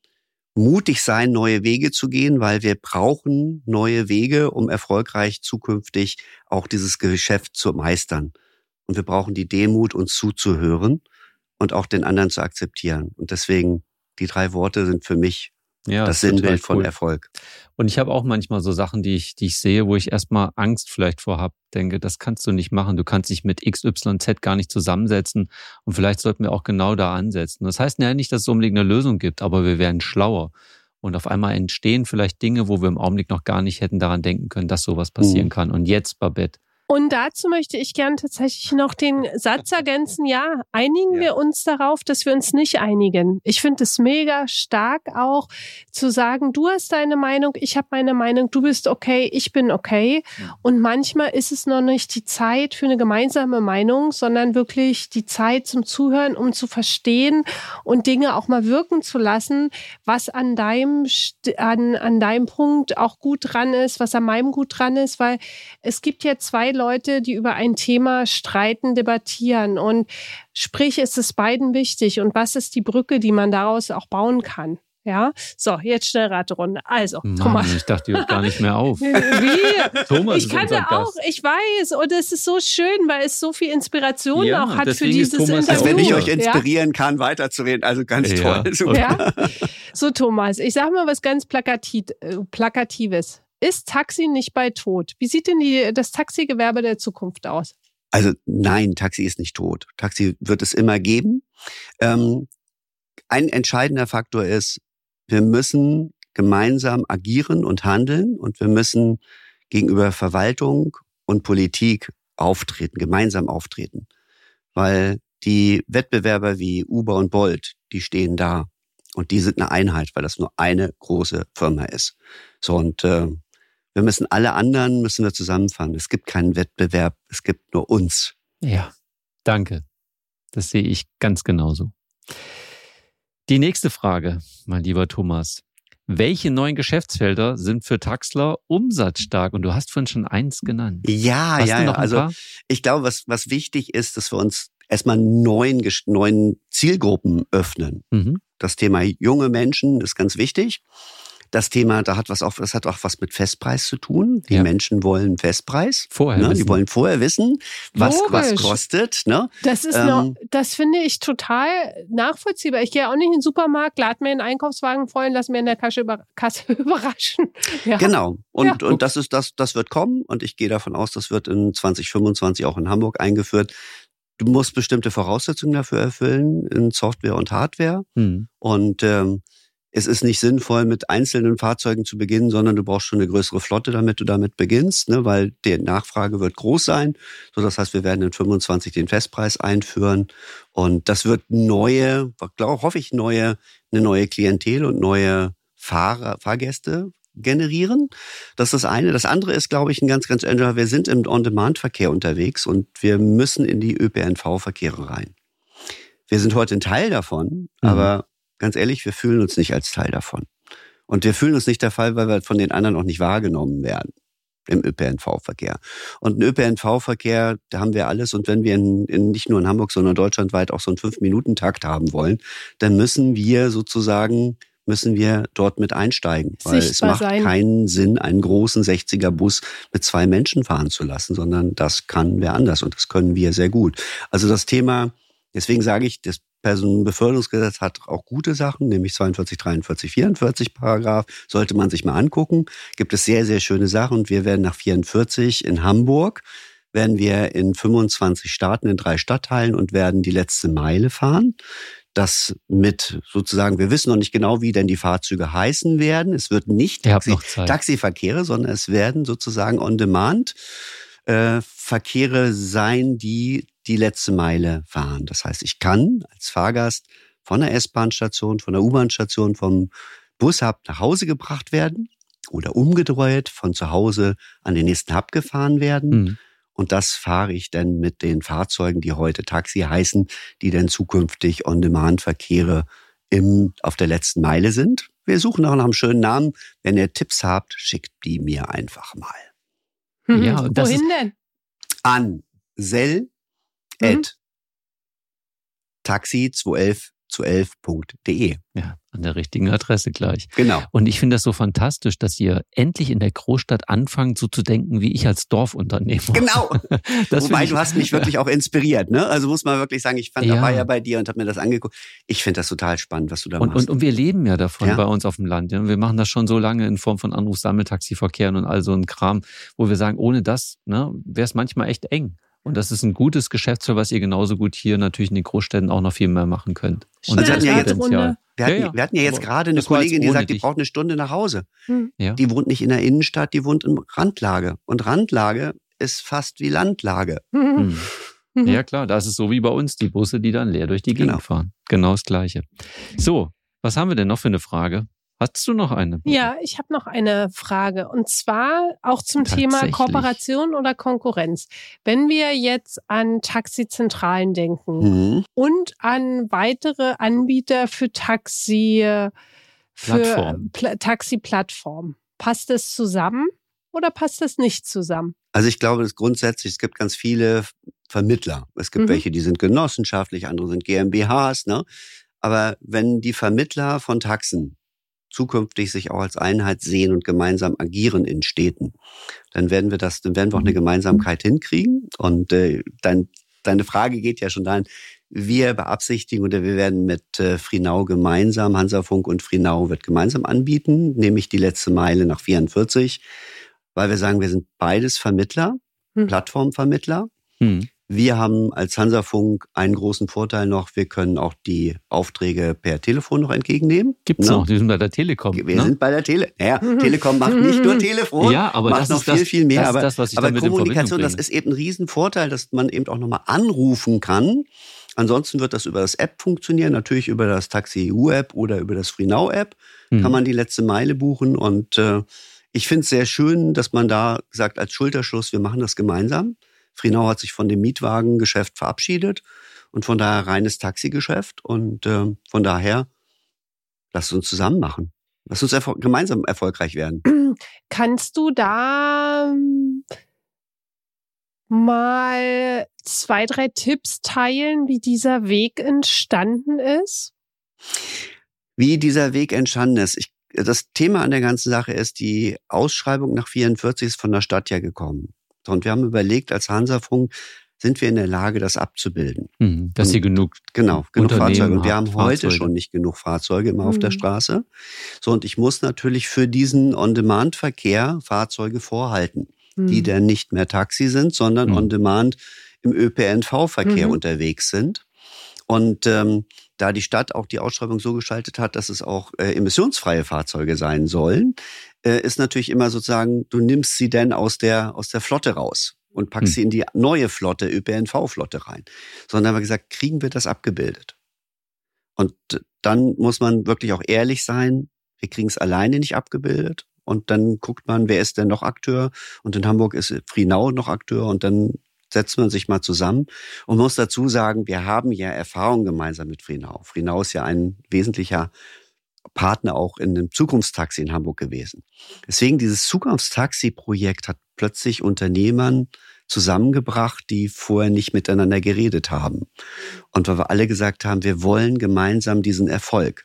Mutig sein, neue Wege zu gehen, weil wir brauchen neue Wege, um erfolgreich zukünftig auch dieses Geschäft zu meistern. Und wir brauchen die Demut, uns zuzuhören und auch den anderen zu akzeptieren. Und deswegen, die drei Worte sind für mich ja, das Sinnbild von cool. Erfolg.
Und ich habe auch manchmal so Sachen, die ich, die ich sehe, wo ich erstmal Angst vielleicht vor habe. Denke, das kannst du nicht machen. Du kannst dich mit X Y Z gar nicht zusammensetzen. Und vielleicht sollten wir auch genau da ansetzen. Das heißt ja nicht, dass es unbedingt eine Lösung gibt, aber wir werden schlauer. Und auf einmal entstehen vielleicht Dinge, wo wir im Augenblick noch gar nicht hätten daran denken können, dass sowas passieren mhm. kann. Und jetzt, Babette.
Und dazu möchte ich gerne tatsächlich noch den Satz ergänzen, ja, einigen ja. wir uns darauf, dass wir uns nicht einigen. Ich finde es mega stark auch zu sagen, du hast deine Meinung, ich habe meine Meinung, du bist okay, ich bin okay. Ja. Und manchmal ist es noch nicht die Zeit für eine gemeinsame Meinung, sondern wirklich die Zeit zum Zuhören, um zu verstehen und Dinge auch mal wirken zu lassen, was an deinem, an, an deinem Punkt auch gut dran ist, was an meinem gut dran ist, weil es gibt ja zwei Leute, die über ein Thema streiten, debattieren, und sprich, ist es beiden wichtig, und was ist die Brücke, die man daraus auch bauen kann? Ja, so, jetzt Schnellraterunde. Also,
Mann,
Thomas.
ich dachte, die hört gar nicht mehr auf.
Wie?
Thomas
Ich
ist
kann
unser
ja auch,
Gast.
ich weiß, und es ist so schön, weil es so viel Inspiration
Ja,
auch hat für
deswegen ist
dieses
Thomas ja
Interview.
Also wenn ich
Ruhe.
euch inspirieren kann, weiterzureden, also ganz
Ja.
toll. Super.
Ja? So, Thomas, ich sag mal was ganz Plakati- äh, Plakatives. Ist Taxi nicht bald tot? Wie sieht denn die, das Taxigewerbe der Zukunft aus?
Also nein, Taxi ist nicht tot. Taxi wird es immer geben. Ähm, ein entscheidender Faktor ist, wir müssen gemeinsam agieren und handeln und wir müssen gegenüber Verwaltung und Politik auftreten, gemeinsam auftreten. Weil die Wettbewerber wie Uber und Bolt, die stehen da und die sind eine Einheit, weil das nur eine große Firma ist. So und äh, wir müssen alle anderen, müssen wir zusammenfahren. Es gibt keinen Wettbewerb, es gibt nur uns.
Ja, danke. Das sehe ich ganz genauso. Die nächste Frage, mein lieber Thomas. Welche neuen Geschäftsfelder sind für Taxler umsatzstark? Und du hast vorhin schon eins genannt.
Ja,
Hast
ja,
du
ja.
noch ein
Also
paar?
ich glaube, was, was wichtig ist, dass wir uns erstmal neuen, ges- neuen Zielgruppen öffnen.
Mhm.
Das Thema junge Menschen ist ganz wichtig. Das Thema, da hat was auch, das hat auch was mit Festpreis zu tun. Die
Ja.
Menschen wollen Festpreis.
Vorher
Ne?
wissen.
Die wollen vorher wissen, was, was
Logisch.
kostet. Ne?
Das ist
Ähm,
noch, das finde ich total nachvollziehbar. Ich gehe auch nicht in den Supermarkt, lade mir einen Einkaufswagen voll und lasse mir in der Kasse, über, Kasse überraschen. Ja.
Genau. Und,
Ja.
und das ist das, das wird kommen. Und ich gehe davon aus, das wird in zwanzig fünfundzwanzig auch in Hamburg eingeführt. Du musst bestimmte Voraussetzungen dafür erfüllen in Software und Hardware.
Mhm.
Und ähm, es ist nicht sinnvoll, mit einzelnen Fahrzeugen zu beginnen, sondern du brauchst schon eine größere Flotte, damit du damit beginnst, ne? Weil die Nachfrage wird groß sein. So, das heißt, wir werden in fünfundzwanzig den Festpreis einführen. Und das wird neue, glaube hoffe ich, neue, eine neue Klientel und neue Fahrer, Fahrgäste generieren. Das ist das eine. Das andere ist, glaube ich, ein ganz, ganz ändern. Wir sind im On-Demand-Verkehr unterwegs und wir müssen in die Ö P N V-Verkehre rein. Wir sind heute ein Teil davon,
Mhm.
aber ganz ehrlich, wir fühlen uns nicht als Teil davon. Und wir fühlen uns nicht der Fall, weil wir von den anderen auch nicht wahrgenommen werden im Ö P N V-Verkehr. Und im Ö P N V-Verkehr, da haben wir alles. Und wenn wir in, in nicht nur in Hamburg, sondern deutschlandweit auch so einen Fünf-Minuten-Takt haben wollen, dann müssen wir sozusagen, müssen wir dort mit einsteigen. Weil
Sichtbar
es macht
sein.
keinen Sinn, einen großen sechziger-Bus mit zwei Menschen fahren zu lassen, sondern das kann wer anders und das können wir sehr gut. Also das Thema, deswegen sage ich, das Personenbeförderungsgesetz hat auch gute Sachen, nämlich zweiundvierzig, dreiundvierzig, vierundvierzig Paragraph, sollte man sich mal angucken. Gibt es sehr, sehr schöne Sachen und wir werden nach vierundvierzig in Hamburg, werden wir in fünfundzwanzig starten, in drei Stadtteilen und werden die letzte Meile fahren. Das mit sozusagen, wir wissen noch nicht genau, wie denn die Fahrzeuge heißen werden. Es wird nicht
Ihr habt
Taxi,
noch Zeit.
Taxiverkehre, sondern es werden sozusagen On-Demand äh, Verkehre sein, die die letzte Meile fahren. Das heißt, ich kann als Fahrgast von der S-Bahn-Station, von der U-Bahn-Station, vom Bus-Hub nach Hause gebracht werden oder umgedreht von zu Hause an den nächsten Hub gefahren werden.
Mhm.
Und das fahre ich dann mit den Fahrzeugen, die heute Taxi heißen, die dann zukünftig On-Demand-Verkehre im, auf der letzten Meile sind. Wir suchen auch nach einem schönen Namen. Wenn ihr Tipps habt, schickt die mir einfach mal.
Mhm.
Ja, und das
Wohin
ist-
denn?
An sell
Mhm.
at taxi zweihundertelf zu elf punkt de.
Ja, an der richtigen Adresse gleich.
Genau.
Und ich finde das so fantastisch, dass ihr endlich in der Großstadt anfangt, so zu denken, wie ich als Dorfunternehmer.
Genau.
Das
Wobei,
finde ich-
du hast mich wirklich auch inspiriert, ne? Also muss man wirklich sagen, ich fand,
Ja.
da war ja bei dir und habe mir das angeguckt. Ich finde das total spannend, was du da
Und,
machst.
und, und wir leben ja davon
Ja.
bei uns auf dem Land. Ja. Wir machen das schon so lange in Form von Anruf-Sammeltaxiverkehren und all so ein Kram, wo wir sagen, ohne das ne, wäre es manchmal echt eng. Und das ist ein gutes Geschäftsfeld, was ihr genauso gut hier natürlich in den Großstädten auch noch viel mehr machen könnt. Und
Also wir hatten ja jetzt-
Potenzial.
wir, hatten,
Ja, ja.
wir hatten ja jetzt
Aber
gerade eine
das war jetzt
Kollegin, die
ohne
sagt, die
dich.
braucht eine Stunde nach Hause.
Hm.
Ja.
Die wohnt nicht in der Innenstadt, die wohnt in Randlage. Und Randlage ist fast wie Landlage.
Mhm.
Hm. Ja klar, das ist so wie bei uns, die Busse, die dann leer durch die Gegend
Genau.
fahren. Genau das Gleiche. So, was haben wir denn noch für eine Frage? Hast du noch eine?
Ja, ich habe noch eine Frage und zwar auch zum Thema
Tatsächlich.
Kooperation oder Konkurrenz. Wenn wir jetzt an Taxizentralen denken
Mhm.
und an weitere Anbieter für Taxi, für
Plattform.
Pla Taxi-Plattformen, passt das zusammen oder passt das nicht zusammen?
Also ich glaube, dass grundsätzlich, es gibt ganz viele Vermittler. Es gibt
Mhm.
welche, die sind genossenschaftlich, andere sind G m b Hs. Ne? Aber wenn die Vermittler von Taxen zukünftig sich auch als Einheit sehen und gemeinsam agieren in Städten. Dann werden wir das, dann werden wir auch eine Gemeinsamkeit hinkriegen. Und äh, dein, deine Frage geht ja schon dahin, wir beabsichtigen oder wir werden mit äh, Freenow gemeinsam, Hansafunk und Freenow wird gemeinsam anbieten, nämlich die letzte Meile nach vierundvierzig, weil wir sagen, wir sind beides Vermittler, hm. Plattformvermittler. Hm. Wir haben als Hansafunk einen großen Vorteil noch, wir können auch die Aufträge per Telefon noch entgegennehmen.
Gibt's no? noch, die sind bei der Telekom.
Wir
ne?
sind bei der Tele. Naja, mhm. Telekom macht nicht nur Telefon,
ja, aber
macht
das
noch
ist
viel,
das,
viel mehr.
Das
aber
das, was ich
aber
damit
Kommunikation, das ist eben ein Riesenvorteil, dass man eben auch nochmal anrufen kann. Ansonsten wird das über das App funktionieren, natürlich über das Taxi E U-App oder über das Freenow-App mhm. kann man die letzte Meile buchen. Und äh, ich finde es sehr schön, dass man da sagt, als Schulterschluss, wir machen das gemeinsam. Freenow hat sich von dem Mietwagengeschäft verabschiedet und von daher reines Taxigeschäft. Und äh, von daher, lasst uns zusammen machen. Lasst uns erfol- gemeinsam erfolgreich werden.
Kannst du da mal zwei, drei Tipps teilen, wie dieser Weg entstanden ist?
Wie dieser Weg entstanden ist. Ich, das Thema an der ganzen Sache ist, die Ausschreibung nach vierundvierzig ist von der Stadt ja gekommen. Und wir haben überlegt, als Hansafunk sind wir in der Lage, das abzubilden.
Mhm, dass ihr genug
Genau, genug Fahrzeuge. Und wir haben heute
Fahrzeuge.
schon nicht genug Fahrzeuge immer mhm. auf der Straße. So, und ich muss natürlich für diesen On-Demand-Verkehr Fahrzeuge vorhalten, mhm. die dann nicht mehr Taxi sind, sondern mhm. On-Demand im Ö P N V-Verkehr mhm. unterwegs sind. Und ähm, da die Stadt auch die Ausschreibung so gestaltet hat, dass es auch äh, emissionsfreie Fahrzeuge sein sollen, äh, ist natürlich immer sozusagen, du nimmst sie dann aus der aus der Flotte raus und packst hm. sie in die neue Flotte, Ö P N V-Flotte rein. Sondern haben wir gesagt, kriegen wir das abgebildet? Und dann muss man wirklich auch ehrlich sein, wir kriegen es alleine nicht abgebildet. Und dann guckt man, wer ist denn noch Akteur? Und in Hamburg ist Freenow noch Akteur und dann setzt man sich mal zusammen und muss dazu sagen, wir haben ja Erfahrung gemeinsam mit Freenow. Freenow ist ja ein wesentlicher Partner auch in einem Zukunftstaxi in Hamburg gewesen. Deswegen dieses Zukunftstaxi-Projekt hat plötzlich Unternehmern zusammengebracht, die vorher nicht miteinander geredet haben. Und weil wir alle gesagt haben, wir wollen gemeinsam diesen Erfolg.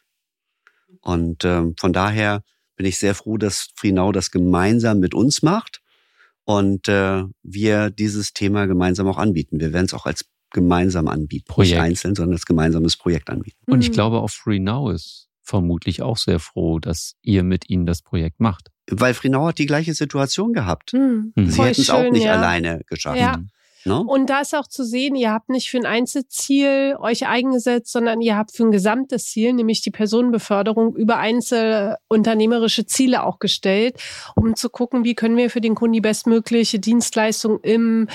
Und ähm, von daher bin ich sehr froh, dass Freenow das gemeinsam mit uns macht. Und äh, wir dieses Thema gemeinsam auch anbieten. Wir werden es auch als gemeinsam anbieten.
Projekt.
Nicht einzeln, sondern als gemeinsames Projekt anbieten.
Und ich glaube, auch Freenow ist vermutlich auch sehr froh, dass ihr mit ihnen das Projekt macht.
Weil Freenow hat die gleiche Situation gehabt.
Mhm.
Sie hätten es auch nicht
ja.
alleine geschafft.
Ja.
No?
Und da ist auch zu sehen, ihr habt nicht für ein Einzelziel euch eingesetzt, sondern ihr habt für ein gesamtes Ziel, nämlich die Personenbeförderung, über einzelunternehmerische Ziele auch gestellt, um zu gucken, wie können wir für den Kunden die bestmögliche Dienstleistung im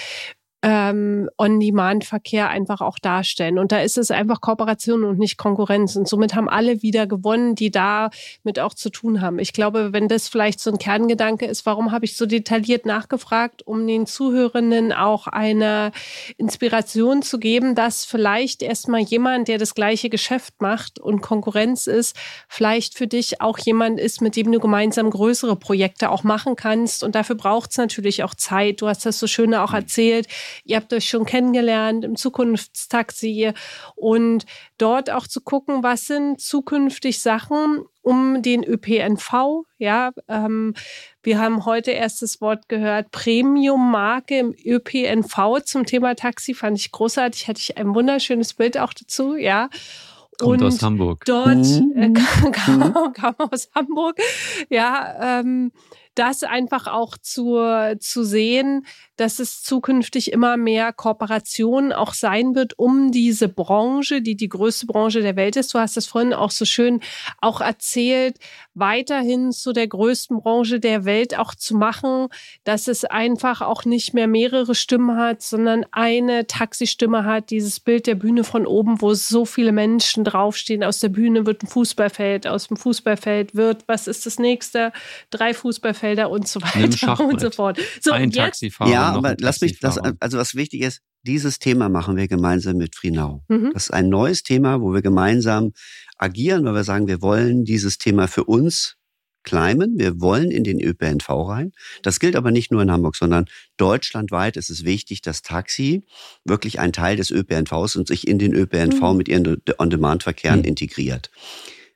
ähm, On-Demand-Verkehr einfach auch darstellen. Und da ist es einfach Kooperation und nicht Konkurrenz. Und somit haben alle wieder gewonnen, die da mit auch zu tun haben. Ich glaube, wenn das vielleicht so ein Kerngedanke ist, warum habe ich so detailliert nachgefragt, um den Zuhörenden auch eine Inspiration zu geben, dass vielleicht erstmal jemand, der das gleiche Geschäft macht und Konkurrenz ist, vielleicht für dich auch jemand ist, mit dem du gemeinsam größere Projekte auch machen kannst. Und dafür braucht es natürlich auch Zeit. Du hast das so schön auch erzählt. Ihr habt euch schon kennengelernt im Zukunftstaxi und dort auch zu gucken, was sind zukünftig Sachen um den Ö P N V. Ja, ähm, wir haben heute erst das Wort gehört, Premium-Marke im Ö P N V zum Thema Taxi, fand ich großartig, hatte ich ein wunderschönes Bild auch dazu, ja.
Kommt
und
aus Hamburg.
Dort
Mhm.
äh, kam, kam, kam aus Hamburg, ja, ähm, das einfach auch zu, zu sehen, dass es zukünftig immer mehr Kooperation auch sein wird, um diese Branche, die die größte Branche der Welt ist, du hast das vorhin auch so schön auch erzählt, weiterhin zu der größten Branche der Welt auch zu machen, dass es einfach auch nicht mehr mehrere Stimmen hat, sondern eine Taxistimme hat, dieses Bild der Bühne von oben, wo so viele Menschen draufstehen, aus der Bühne wird ein Fußballfeld, aus dem Fußballfeld wird, was ist das nächste? Drei Fußballfelder und so weiter und so fort. So,
ein
und jetzt,
Taxifahrer.
Ja,
noch
aber
ein
lass mich, das,
Taxifahrer.
also was wichtig ist, dieses Thema machen wir gemeinsam mit Freenow.
Mhm.
Das ist ein neues Thema, wo wir gemeinsam agieren, weil wir sagen, wir wollen dieses Thema für uns claimen. Wir wollen in den Ö P N V rein. Das gilt aber nicht nur in Hamburg, sondern deutschlandweit ist es wichtig, dass Taxi wirklich ein Teil des Ö P N Vs und sich in den Ö P N V
Mhm.
mit ihren On-Demand-Verkehren
Mhm.
integriert.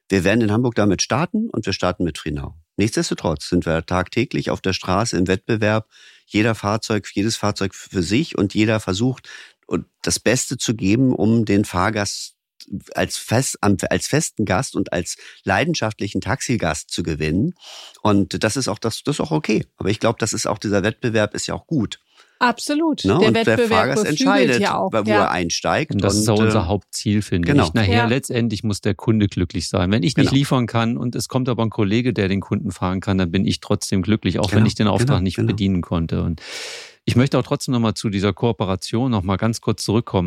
Wir werden in Hamburg damit starten und wir starten mit Freenow. Nichtsdestotrotz sind wir tagtäglich auf der Straße im Wettbewerb. Jeder Fahrzeug, jedes Fahrzeug für sich und jeder versucht, das Beste zu geben, um den Fahrgast als, fest, als festen Gast und als leidenschaftlichen Taxigast zu gewinnen. Und das ist auch das, das ist auch okay. Aber ich glaube, das ist auch dieser Wettbewerb ist ja auch gut.
Absolut.
Ne?
Der
und
Wettbewerb
der Fahrgast entscheidet,
ja auch,
wo
ja.
er einsteigt.
Und das
und,
ist auch unser
äh,
Hauptziel, finde
genau.
ich. Nachher
Ja.
letztendlich muss der Kunde glücklich sein. Wenn ich nicht
Genau.
liefern kann und es kommt aber ein Kollege, der den Kunden fahren kann, dann bin ich trotzdem glücklich, auch
Genau.
wenn ich den Auftrag
Genau.
nicht
Genau.
bedienen konnte. Und ich möchte auch trotzdem nochmal zu dieser Kooperation nochmal ganz kurz zurückkommen.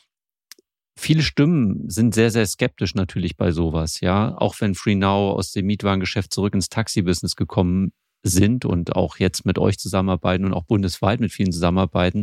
Viele Stimmen sind sehr, sehr skeptisch natürlich bei sowas, ja. Auch wenn Freenow aus dem Mietwagengeschäft zurück ins Taxi-Business gekommen sind und auch jetzt mit euch zusammenarbeiten und auch bundesweit mit vielen zusammenarbeiten.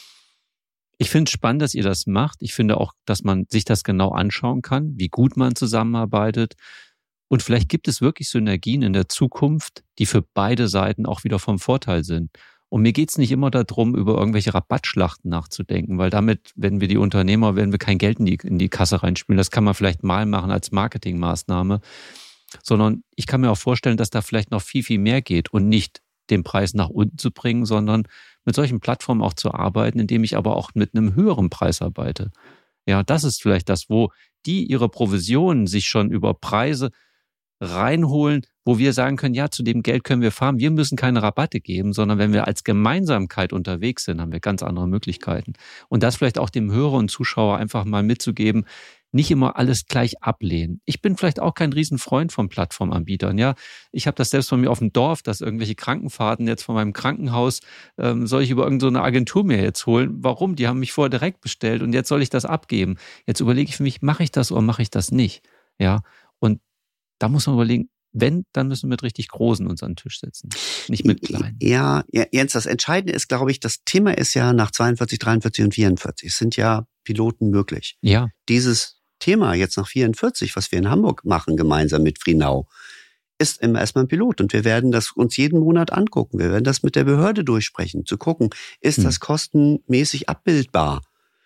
Ich finde es spannend, dass ihr das macht. Ich finde auch, dass man sich das genau anschauen kann, wie gut man zusammenarbeitet. Und vielleicht gibt es wirklich Synergien in der Zukunft, die für beide Seiten auch wieder vom Vorteil sind. Und mir geht es nicht immer darum, über irgendwelche Rabattschlachten nachzudenken, weil damit, wenn wir die Unternehmer, werden wir kein Geld in die, in die Kasse reinspielen. Das kann man vielleicht mal machen als Marketingmaßnahme. Sondern ich kann mir auch vorstellen, dass da vielleicht noch viel, viel mehr geht und nicht den Preis nach unten zu bringen, sondern mit solchen Plattformen auch zu arbeiten, indem ich aber auch mit einem höheren Preis arbeite. Ja, das ist vielleicht das, wo die ihre Provisionen sich schon über Preise reinholen, wo wir sagen können, ja, zu dem Geld können wir fahren. Wir müssen keine Rabatte geben, sondern wenn wir als Gemeinsamkeit unterwegs sind, haben wir ganz andere Möglichkeiten. Und das vielleicht auch dem Hörer und Zuschauer einfach mal mitzugeben, nicht immer alles gleich ablehnen. Ich bin vielleicht auch kein Riesenfreund von Plattformanbietern. Ja, ich habe das selbst von mir auf dem Dorf, dass irgendwelche Krankenfahrten jetzt von meinem Krankenhaus, ähm, soll ich über irgendeine so Agentur mir jetzt holen? Warum? Die haben mich vorher direkt bestellt und jetzt soll ich das abgeben. Jetzt überlege ich für mich, mache ich das oder mache ich das nicht? Ja, und da muss man überlegen, wenn, dann müssen wir mit richtig Großen uns an den Tisch setzen, nicht mit kleinen.
Ja, ja, Jens, das Entscheidende ist, glaube ich, das Thema ist ja nach zweiundvierzig, dreiundvierzig und vierundvierzig. Es sind ja Piloten möglich.
Ja.
Dieses Thema jetzt nach vierundvierzig, was wir in Hamburg machen, gemeinsam mit Freenow, ist immer erstmal ein Pilot. Und wir werden das uns jeden Monat angucken. Wir werden das mit der Behörde durchsprechen, zu gucken, ist hm. das kostenmäßig abbildbar?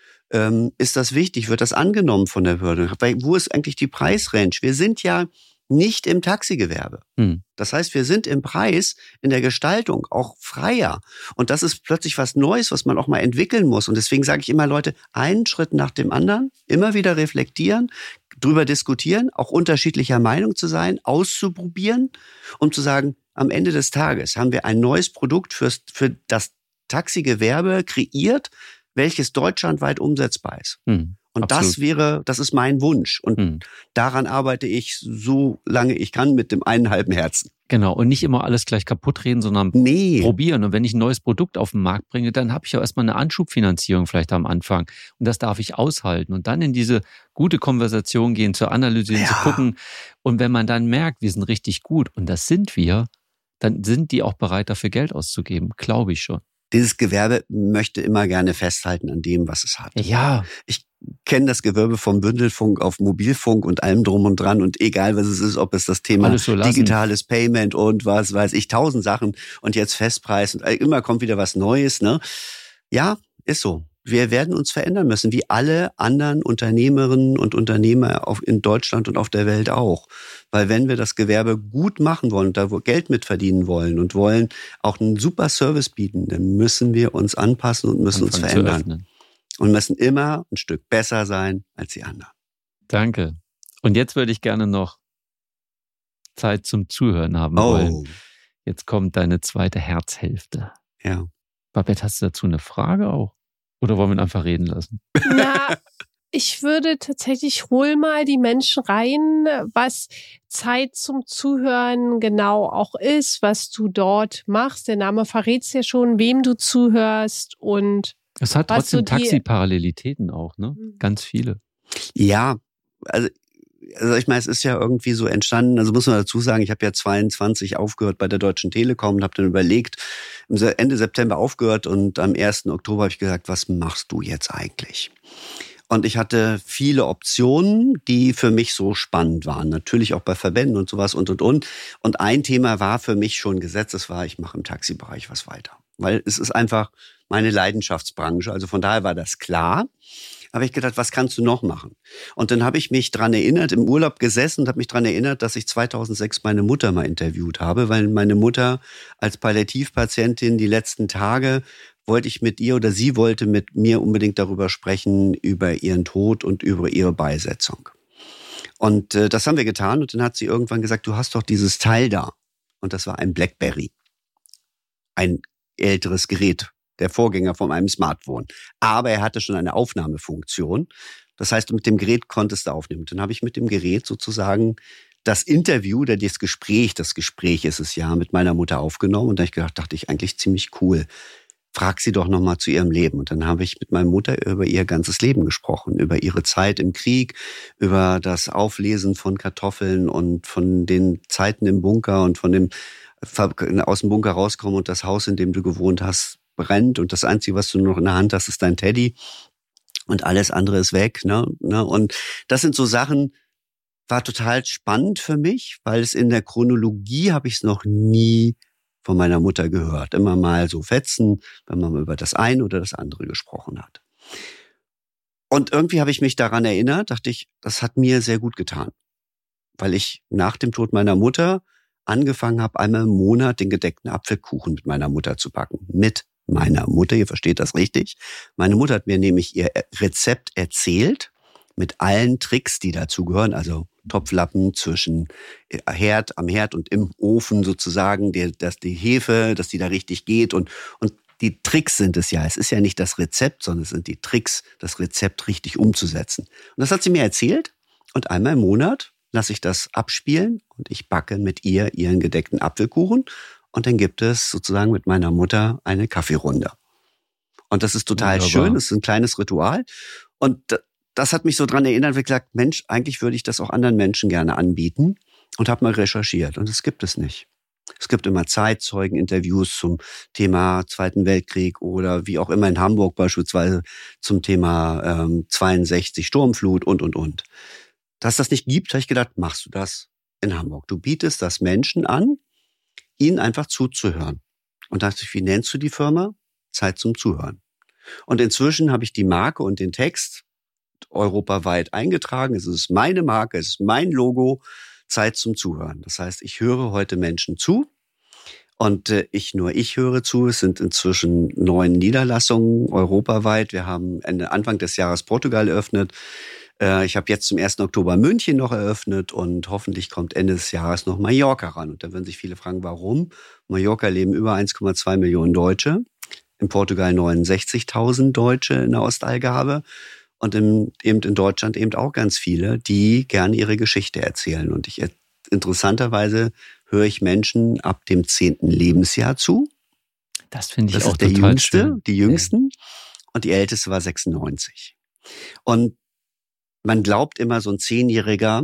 Ähm, ist das wichtig? Wird das angenommen von der Behörde? Wo ist eigentlich die Preisrange? Wir sind ja nicht im Taxigewerbe. Hm. Das heißt, wir sind im Preis, in der Gestaltung auch freier. Und das ist plötzlich was Neues, was man auch mal entwickeln muss. Und deswegen sage ich immer, Leute, einen Schritt nach dem anderen, immer wieder reflektieren, drüber diskutieren, auch unterschiedlicher Meinung zu sein, auszuprobieren, um zu sagen, am Ende des Tages haben wir ein neues Produkt fürs, für das Taxigewerbe kreiert, welches deutschlandweit umsetzbar ist. Hm. Und Absolut. das wäre, das ist mein Wunsch. Und hm. daran arbeite ich so lange ich kann mit dem einen halben Herzen.
Genau. Und nicht immer alles gleich kaputt reden, sondern nee. probieren. Und wenn ich ein neues Produkt auf den Markt bringe, dann habe ich ja erstmal eine Anschubfinanzierung vielleicht am Anfang. Und das darf ich aushalten. Und dann in diese gute Konversation gehen, zu analysieren, ja. zu gucken. Und wenn man dann merkt, wir sind richtig gut, und das sind wir, dann sind die auch bereit, dafür Geld auszugeben. Glaube ich schon.
Dieses Gewerbe möchte immer gerne festhalten an dem, was es hat.
Ja.
Ich kenne das Gewerbe vom Bündelfunk auf Mobilfunk und allem drum und dran. Und egal, was es ist, ob es das Thema
so
digitales Payment und was weiß ich, tausend Sachen und jetzt Festpreis und immer kommt wieder was Neues. Ne? Ja, ist so. Wir werden uns verändern müssen, wie alle anderen Unternehmerinnen und Unternehmer in Deutschland und auf der Welt auch. Weil wenn wir das Gewerbe gut machen wollen, da Geld mit verdienen wollen und wollen auch einen super Service bieten, dann müssen wir uns anpassen und müssen uns verändern. Und müssen immer ein Stück besser sein als die anderen.
Danke. Und jetzt würde ich gerne noch Zeit zum Zuhören haben
oh.
wollen. Jetzt kommt deine zweite Herzhälfte.
Ja.
Babette, hast du dazu eine Frage auch? Oder wollen wir ihn einfach reden lassen?
Na, ich würde tatsächlich, hol mal die Menschen rein, was Zeit zum Zuhören genau auch ist, was du dort machst. Der Name verrät es ja schon, wem du zuhörst und
es hat trotzdem Taxi-Parallelitäten auch, ne? Ganz viele.
Ja, also, also ich meine, es ist ja irgendwie so entstanden, also muss man dazu sagen, ich habe ja zweiundzwanzig aufgehört bei der Deutschen Telekom und habe dann überlegt, Ende September aufgehört und am ersten Oktober habe ich gesagt, was machst du jetzt eigentlich? Und ich hatte viele Optionen, die für mich so spannend waren. Natürlich auch bei Verbänden und sowas und, und, und. Und ein Thema war für mich schon gesetzt, das war, ich mache im Taxibereich was weiter. Weil es ist einfach meine Leidenschaftsbranche. Also von daher war das klar. habe ich gedacht, was kannst du noch machen? Und dann habe ich mich dran erinnert, im Urlaub gesessen und habe mich dran erinnert, dass ich zweitausendsechs meine Mutter mal interviewt habe, weil meine Mutter als Palliativpatientin die letzten Tage wollte ich mit ihr oder sie wollte mit mir unbedingt darüber sprechen, über ihren Tod und über ihre Beisetzung. Und äh, das haben wir getan und dann hat sie irgendwann gesagt, du hast doch dieses Teil da. Und das war ein BlackBerry. Ein älteres Gerät, der Vorgänger von einem Smartphone. Aber er hatte schon eine Aufnahmefunktion. Das heißt, mit dem Gerät konntest du aufnehmen. Und dann habe ich mit dem Gerät sozusagen das Interview oder das Gespräch, das Gespräch ist es ja, mit meiner Mutter aufgenommen. Und da habe ich gedacht, dachte ich eigentlich ziemlich cool. Frag sie doch nochmal zu ihrem Leben. Und dann habe ich mit meiner Mutter über ihr ganzes Leben gesprochen, über ihre Zeit im Krieg, über das Auflesen von Kartoffeln und von den Zeiten im Bunker und von dem aus dem Bunker rauskommen und das Haus, in dem du gewohnt hast, brennt und das Einzige, was du noch in der Hand hast, ist dein Teddy und alles andere ist weg. Ne? Und das sind so Sachen, war total spannend für mich, weil es in der Chronologie habe ich es noch nie von meiner Mutter gehört. Immer mal so Fetzen, wenn man mal über das eine oder das andere gesprochen hat. Und irgendwie habe ich mich daran erinnert, dachte ich, das hat mir sehr gut getan. Weil ich nach dem Tod meiner Mutter angefangen habe, einmal im Monat den gedeckten Apfelkuchen mit meiner Mutter zu backen. Mit meiner Mutter, ihr versteht das richtig. Meine Mutter hat mir nämlich ihr Rezept erzählt, mit allen Tricks, die dazugehören, also Topflappen zwischen Herd, am Herd und im Ofen sozusagen, die, dass die Hefe, dass die da richtig geht und, und die Tricks sind es ja. Es ist ja nicht das Rezept, sondern es sind die Tricks, das Rezept richtig umzusetzen. Und das hat sie mir erzählt und einmal im Monat lasse ich das abspielen und ich backe mit ihr ihren gedeckten Apfelkuchen und dann gibt es sozusagen mit meiner Mutter eine Kaffeerunde. Und das ist total Wunderbar. Schön, das ist ein kleines Ritual und das hat mich so dran erinnert, wie gesagt, Mensch, eigentlich würde ich das auch anderen Menschen gerne anbieten und habe mal recherchiert und das gibt es nicht. Es gibt immer Zeitzeugeninterviews zum Thema Zweiten Weltkrieg oder wie auch immer in Hamburg beispielsweise zum Thema ähm, zweiundsechzig Sturmflut und, und, und. Dass das nicht gibt, habe ich gedacht, machst du das in Hamburg. Du bietest das Menschen an, ihnen einfach zuzuhören. Und dachte ich, wie nennst du die Firma? Zeit zum Zuhören. Und inzwischen habe ich die Marke und den Text europaweit eingetragen. Es ist meine Marke, es ist mein Logo, Zeit zum Zuhören. Das heißt, ich höre heute Menschen zu und äh, ich nur ich höre zu. Es sind inzwischen neun Niederlassungen europaweit. Wir haben Ende, Anfang des Jahres Portugal eröffnet. Äh, ich habe jetzt zum ersten Oktober München noch eröffnet und hoffentlich kommt Ende des Jahres noch Mallorca ran. Und da werden sich viele fragen, warum? Mallorca leben über eins Komma zwei Millionen Deutsche, in Portugal neunundsechzigtausend Deutsche in der Ostallgabe. Und in, eben in Deutschland eben auch ganz viele, die gerne ihre Geschichte erzählen. Und ich interessanterweise höre ich Menschen ab dem zehnten Lebensjahr zu.
Das finde ich
das
auch
ist der
total
Jüngste,
schön.
Die Jüngsten. Und die Älteste war sechsundneunzig. Und man glaubt immer, so ein Zehnjähriger,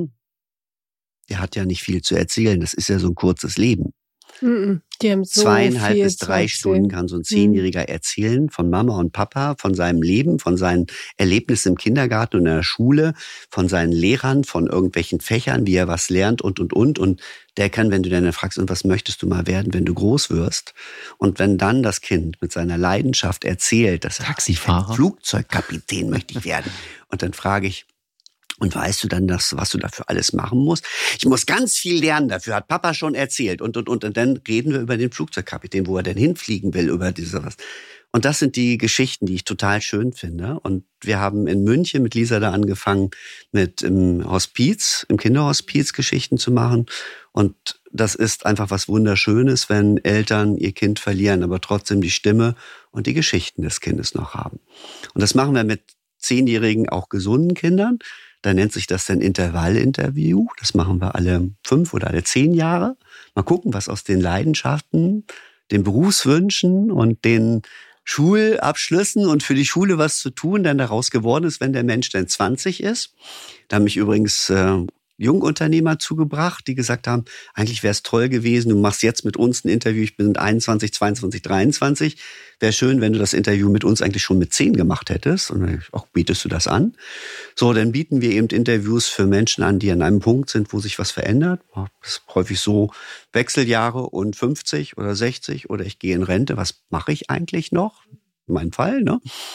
der hat ja nicht viel zu erzählen. Das ist ja so ein kurzes Leben.
Die haben so
Zweieinhalb
viel
bis drei Stunden kann so ein Zehnjähriger erzählen von Mama und Papa, von seinem Leben, von seinen Erlebnissen im Kindergarten und in der Schule, von seinen Lehrern, von irgendwelchen Fächern, wie er was lernt und, und, und. Und der kann, wenn du dann fragst, und was möchtest du mal werden, wenn du groß wirst? Und wenn dann das Kind mit seiner Leidenschaft erzählt, dass er
Taxifahrer,
Flugzeugkapitän möchte ich werden. Und dann frage ich, und weißt du dann, das, was du dafür alles machen musst? Ich muss ganz viel lernen dafür, hat Papa schon erzählt. Und, und, und, und dann reden wir über den Flugzeugkapitän, wo er denn hinfliegen will, über diese was. Und das sind die Geschichten, die ich total schön finde. Und wir haben in München mit Lisa da angefangen, mit im Hospiz, im Kinderhospiz Geschichten zu machen. Und das ist einfach was Wunderschönes, wenn Eltern ihr Kind verlieren, aber trotzdem die Stimme und die Geschichten des Kindes noch haben. Und das machen wir mit zehnjährigen, auch gesunden Kindern. Da nennt sich das dann Intervallinterview. Das machen wir alle fünf oder alle zehn Jahre. Mal gucken, was aus den Leidenschaften, den Berufswünschen und den Schulabschlüssen und für die Schule was zu tun dann daraus geworden ist, wenn der Mensch dann zwanzig ist. Da haben mich übrigens äh, Jungunternehmer zugebracht, die gesagt haben, eigentlich wäre es toll gewesen, du machst jetzt mit uns ein Interview, ich bin einundzwanzig, zweiundzwanzig, dreiundzwanzig. Wäre schön, wenn du das Interview mit uns eigentlich schon mit zehn gemacht hättest. Und dann auch bietest du das an. So, dann bieten wir eben Interviews für Menschen an, die an einem Punkt sind, wo sich was verändert. Das ist häufig so Wechseljahre und fünfzig oder sechzig oder ich gehe in Rente. Was mache ich eigentlich noch? In meinem Fall, ne?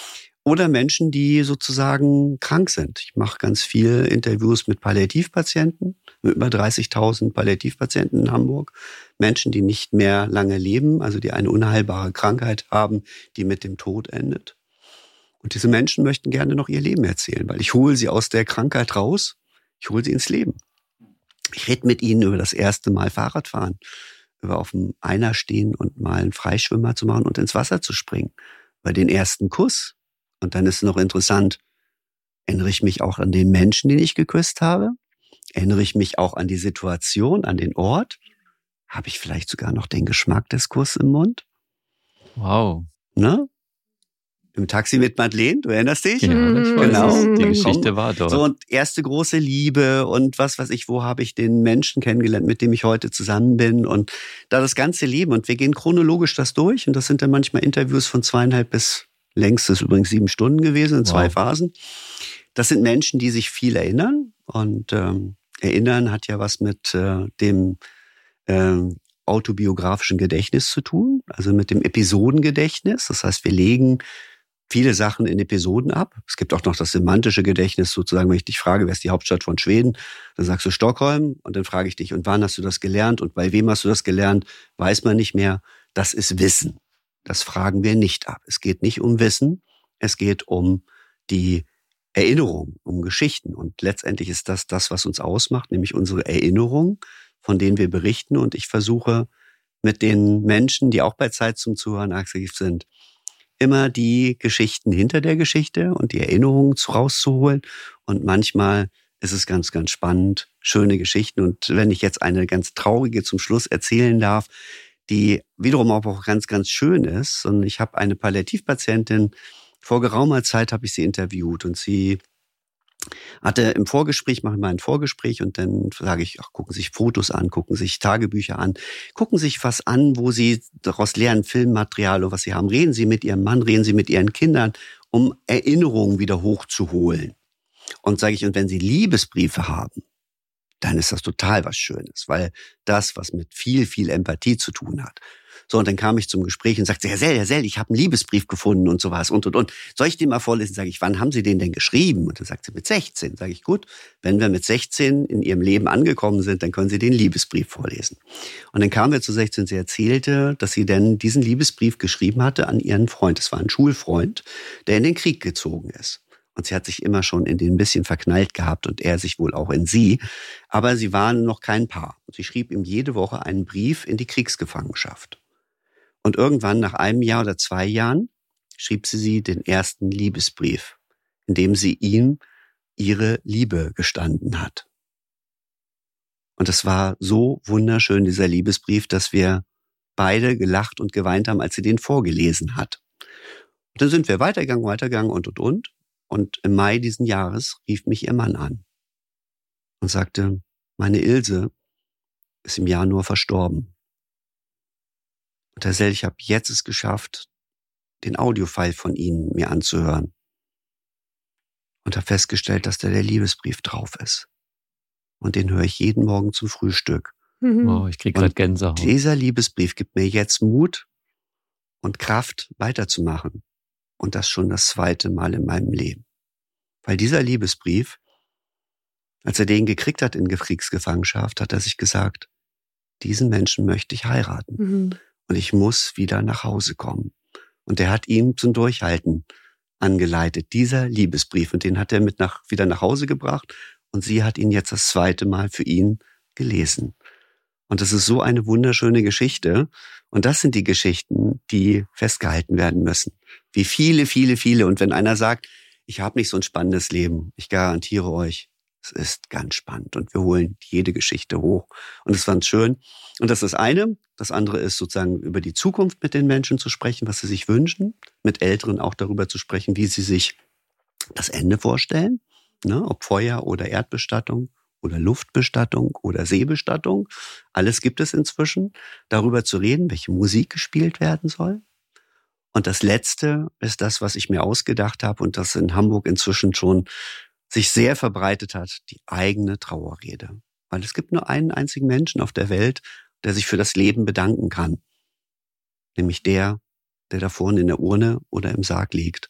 Oder Menschen, die sozusagen krank sind. Ich mache ganz viel Interviews mit Palliativpatienten, mit über dreißigtausend Palliativpatienten in Hamburg. Menschen, die nicht mehr lange leben, also die eine unheilbare Krankheit haben, die mit dem Tod endet. Und diese Menschen möchten gerne noch ihr Leben erzählen, weil ich hole sie aus der Krankheit raus, ich hole sie ins Leben. Ich rede mit ihnen über das erste Mal Fahrradfahren, über auf dem Einer stehen und mal einen Freischwimmer zu machen und ins Wasser zu springen, über den ersten Kuss. Und dann ist noch interessant, erinnere ich mich auch an den Menschen, den ich geküsst habe? Erinnere ich mich auch an die Situation, an den Ort? Habe ich vielleicht sogar noch den Geschmack des Kusses im Mund?
Wow.
Ne? Im Taxi mit Madeleine, du erinnerst dich?
Ja, ich weiß
Genau.
es. Die Geschichte war dort.
So, und erste große Liebe und was weiß ich, wo habe ich den Menschen kennengelernt, mit dem ich heute zusammen bin und da das ganze Leben. Und wir gehen chronologisch das durch und das sind dann manchmal Interviews von zweieinhalb bis längstes übrigens sieben Stunden gewesen in zwei
Wow.
Phasen. Das sind Menschen, die sich viel erinnern und ähm, Erinnern hat ja was mit äh, dem ähm, autobiografischen Gedächtnis zu tun, also mit dem Episodengedächtnis. Das heißt, wir legen viele Sachen in Episoden ab. Es gibt auch noch das semantische Gedächtnis, sozusagen, wenn ich dich frage, wer ist die Hauptstadt von Schweden, dann sagst du Stockholm und dann frage ich dich, und wann hast du das gelernt und bei wem hast du das gelernt, weiß man nicht mehr. Das ist Wissen. Das fragen wir nicht ab. Es geht nicht um Wissen, es geht um die Erinnerung, um Geschichten. Und letztendlich ist das das, was uns ausmacht, nämlich unsere Erinnerung, von denen wir berichten. Und ich versuche mit den Menschen, die auch bei Zeit zum Zuhören aktiv sind, immer die Geschichten hinter der Geschichte und die Erinnerungen rauszuholen. Und manchmal ist es ganz, ganz spannend, schöne Geschichten. Und wenn ich jetzt eine ganz traurige zum Schluss erzählen darf, die wiederum auch ganz, ganz schön ist. Und ich habe eine Palliativpatientin, vor geraumer Zeit habe ich sie interviewt und sie hatte im Vorgespräch, mache ich mal ein Vorgespräch und dann sage ich, ach, gucken Sie sich Fotos an, gucken Sie sich Tagebücher an, gucken Sie sich was an, wo Sie daraus lernen, Filmmaterial oder was Sie haben. Reden Sie mit Ihrem Mann, reden Sie mit Ihren Kindern, um Erinnerungen wieder hochzuholen. Und sage ich, und wenn Sie Liebesbriefe haben, dann ist das total was Schönes, weil das, was mit viel, viel Empathie zu tun hat. So, und dann kam ich zum Gespräch und sagte, Herr Sell, Herr Sell, ich habe einen Liebesbrief gefunden und sowas und, und, und. Soll ich den mal vorlesen? Sage ich, wann haben Sie den denn geschrieben? Und dann sagt sie, mit sechzehn. Sage ich, gut, wenn wir mit sechzehn in Ihrem Leben angekommen sind, dann können Sie den Liebesbrief vorlesen. Und dann kamen wir zu sechzehn, sie erzählte, dass sie denn diesen Liebesbrief geschrieben hatte an ihren Freund. Es war ein Schulfreund, der in den Krieg gezogen ist. Und sie hat sich immer schon in den ein bisschen verknallt gehabt und er sich wohl auch in sie. Aber sie waren noch kein Paar. Und sie schrieb ihm jede Woche einen Brief in die Kriegsgefangenschaft. Und irgendwann nach einem Jahr oder zwei Jahren schrieb sie sie den ersten Liebesbrief, in dem sie ihm ihre Liebe gestanden hat. Und es war so wunderschön, dieser Liebesbrief, dass wir beide gelacht und geweint haben, als sie den vorgelesen hat. Und dann sind wir weitergegangen, weitergegangen und, und, und. Und im Mai diesen Jahres rief mich ihr Mann an und sagte, meine Ilse ist im Januar verstorben. Und Herr Sell, ich habe jetzt es geschafft, den Audiofile von Ihnen mir anzuhören. Und habe festgestellt, dass da der Liebesbrief drauf ist. Und den höre ich jeden Morgen zum Frühstück.
Mhm.
Wow, ich kriege gerade Gänsehaut.
Dieser Liebesbrief gibt mir jetzt Mut und Kraft, weiterzumachen. Und das schon das zweite Mal in meinem Leben. Weil dieser Liebesbrief, als er den gekriegt hat in Kriegsgefangenschaft, hat er sich gesagt, diesen Menschen möchte ich heiraten.
Mhm.
Und ich muss wieder nach Hause kommen. Und er hat ihn zum Durchhalten angeleitet, dieser Liebesbrief. Und den hat er mit nach, wieder nach Hause gebracht. Und sie hat ihn jetzt das zweite Mal für ihn gelesen. Und das ist so eine wunderschöne Geschichte. Und das sind die Geschichten, die festgehalten werden müssen. Wie viele, viele, viele. Und wenn einer sagt, ich habe nicht so ein spannendes Leben, ich garantiere euch, es ist ganz spannend. Und wir holen jede Geschichte hoch. Und es fand schön. Und das ist das eine. Das andere ist sozusagen über die Zukunft mit den Menschen zu sprechen, was sie sich wünschen. Mit Älteren auch darüber zu sprechen, wie sie sich das Ende vorstellen. Ne? Ob Feuer oder Erdbestattung. Oder Luftbestattung oder Seebestattung. Alles gibt es inzwischen. Darüber zu reden, welche Musik gespielt werden soll. Und das Letzte ist das, was ich mir ausgedacht habe und das in Hamburg inzwischen schon sich sehr verbreitet hat, die eigene Trauerrede. Weil es gibt nur einen einzigen Menschen auf der Welt, der sich für das Leben bedanken kann. Nämlich der, der da vorne in der Urne oder im Sarg liegt.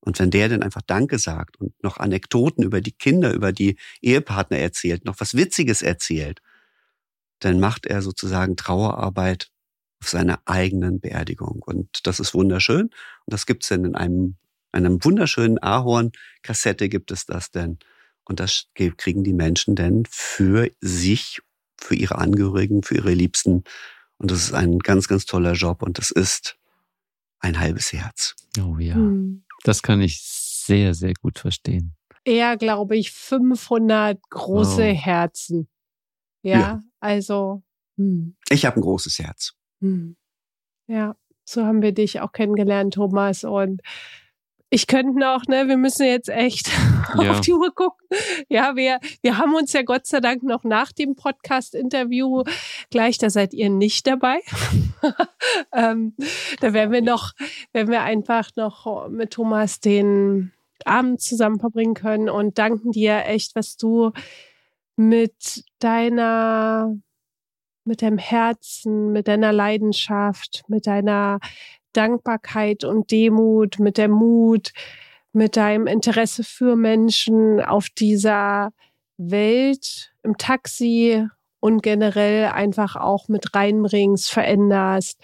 Und wenn der dann einfach Danke sagt und noch Anekdoten über die Kinder, über die Ehepartner erzählt, noch was Witziges erzählt, dann macht er sozusagen Trauerarbeit auf seiner eigenen Beerdigung. Und das ist wunderschön. Und das gibt's dann in einem, einem wunderschönen Ahorn-Kassette gibt es das denn. Und das kriegen die Menschen dann für sich, für ihre Angehörigen, für ihre Liebsten. Und das ist ein ganz, ganz toller Job. Und das ist ein halbes Herz.
Oh ja.
Hm.
Das kann ich sehr, sehr gut verstehen.
Eher, glaube ich, fünfhundert große
Oh.
Herzen. Ja,
Ja.
also. Hm.
Ich habe ein großes Herz.
Hm. Ja, so haben wir dich auch kennengelernt, Thomas. Und ich könnte noch, ne, wir müssen jetzt echt
Ja.
auf die Uhr gucken. Ja, wir, wir haben uns ja Gott sei Dank noch nach dem Podcast-Interview gleich, da seid ihr nicht dabei. ähm, da werden wir noch, werden wir einfach noch mit Thomas den Abend zusammen verbringen können und danken dir echt, was du mit deiner, mit deinem Herzen, mit deiner Leidenschaft, mit deiner Dankbarkeit und Demut, mit der Mut, mit deinem Interesse für Menschen auf dieser Welt im Taxi und generell einfach auch mit reinbringst, veränderst,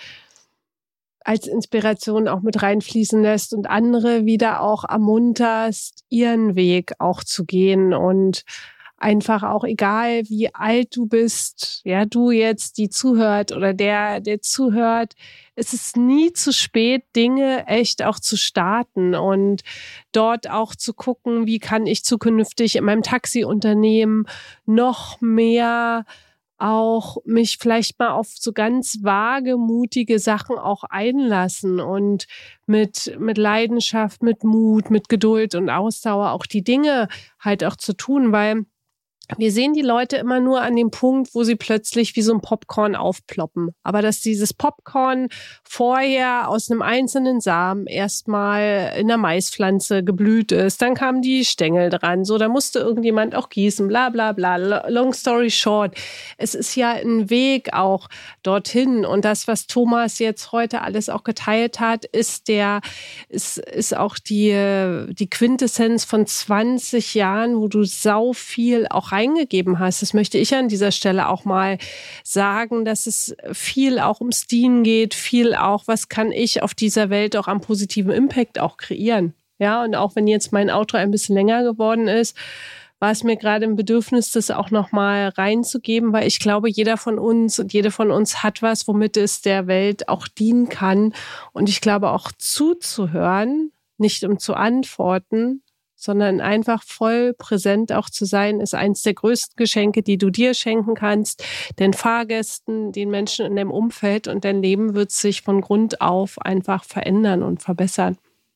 als Inspiration auch mit reinfließen lässt und andere wieder auch ermunterst, ihren Weg auch zu gehen und einfach auch egal, wie alt du bist, ja, du jetzt, die zuhört oder der, der zuhört, es ist nie zu spät, Dinge echt auch zu starten und dort auch zu gucken, wie kann ich zukünftig in meinem Taxiunternehmen noch mehr auch mich vielleicht mal auf so ganz wagemutige Sachen auch einlassen und mit, mit Leidenschaft, mit Mut, mit Geduld und Ausdauer auch die Dinge halt auch zu tun, weil wir sehen die Leute immer nur an dem Punkt, wo sie plötzlich wie so ein Popcorn aufploppen. Aber dass dieses Popcorn vorher aus einem einzelnen Samen erstmal in der Maispflanze geblüht ist, dann kamen die Stängel dran, so, da musste irgendjemand auch gießen, bla bla bla. Long story short, es ist ja ein Weg auch dorthin. Und das, was Thomas jetzt heute alles auch geteilt hat, ist der, ist, ist auch die, die Quintessenz von zwanzig Jahren, wo du sau viel auch reingegeben hast. Das möchte ich an dieser Stelle auch mal sagen, dass es viel auch ums Dienen geht, viel auch, was kann ich auf dieser Welt auch am positiven Impact auch kreieren. Ja, und auch wenn jetzt mein Outro ein bisschen länger geworden ist, war es mir gerade ein Bedürfnis, das auch nochmal reinzugeben, weil ich glaube, jeder von uns und jede von uns hat was, womit es der Welt auch dienen kann. Und ich glaube auch zuzuhören, nicht um zu antworten, sondern einfach voll präsent auch zu sein, ist eins der größten Geschenke, die du dir schenken kannst, den Fahrgästen, den Menschen in deinem Umfeld, und dein Leben wird sich von Grund auf einfach verändern und verbessern.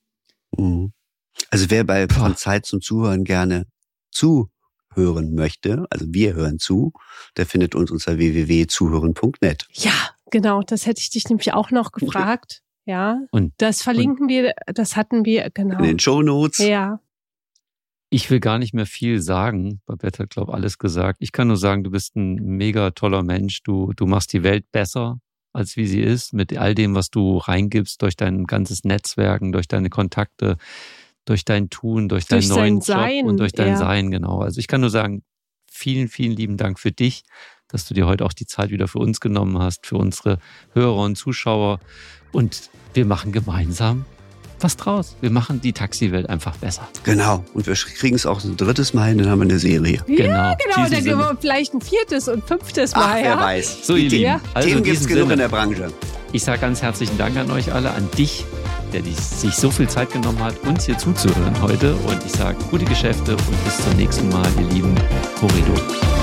Also wer bei von Zeit zum Zuhören gerne zuhören möchte, also wir hören zu, der findet uns unter w w w punkt zuhören punkt net.
Ja, genau, das hätte ich dich nämlich auch noch gefragt. Ja,
Und
das verlinken
und,
wir, das hatten wir, genau.
In den Shownotes.
Ja.
Ich will gar nicht mehr viel sagen. Babette hat, glaube ich, alles gesagt. Ich kann nur sagen, du bist ein mega toller Mensch. Du, du machst die Welt besser, als wie sie ist, mit all dem, was du reingibst, durch dein ganzes Netzwerken, durch deine Kontakte, durch dein Tun, durch,
durch
deinen neuen
Job Sein,
und durch dein
ja.
Sein, genau. Also ich kann nur sagen, vielen, vielen lieben Dank für dich, dass du dir heute auch die Zeit wieder für uns genommen hast, für unsere Hörer und Zuschauer. Und wir machen gemeinsam was draus. Wir machen die Taxiwelt einfach besser.
Genau. Und wir kriegen es auch ein drittes Mal hin, dann haben wir eine Serie.
Genau.
Ja, genau.
Diesem
Dann gehen
Sinne.
wir vielleicht ein viertes und fünftes Mal.
Ach, wer
ja?
weiß.
So, ihr
Die
Lieben.
Ja.
Also in
Themen gibt es
diesem
genug
Sinne,
in der Branche.
ich sage ganz herzlichen Dank an euch alle, an dich, der dich, sich so viel Zeit genommen hat, uns hier zuzuhören heute. Und ich sage gute Geschäfte und bis zum nächsten Mal, ihr lieben Corrido.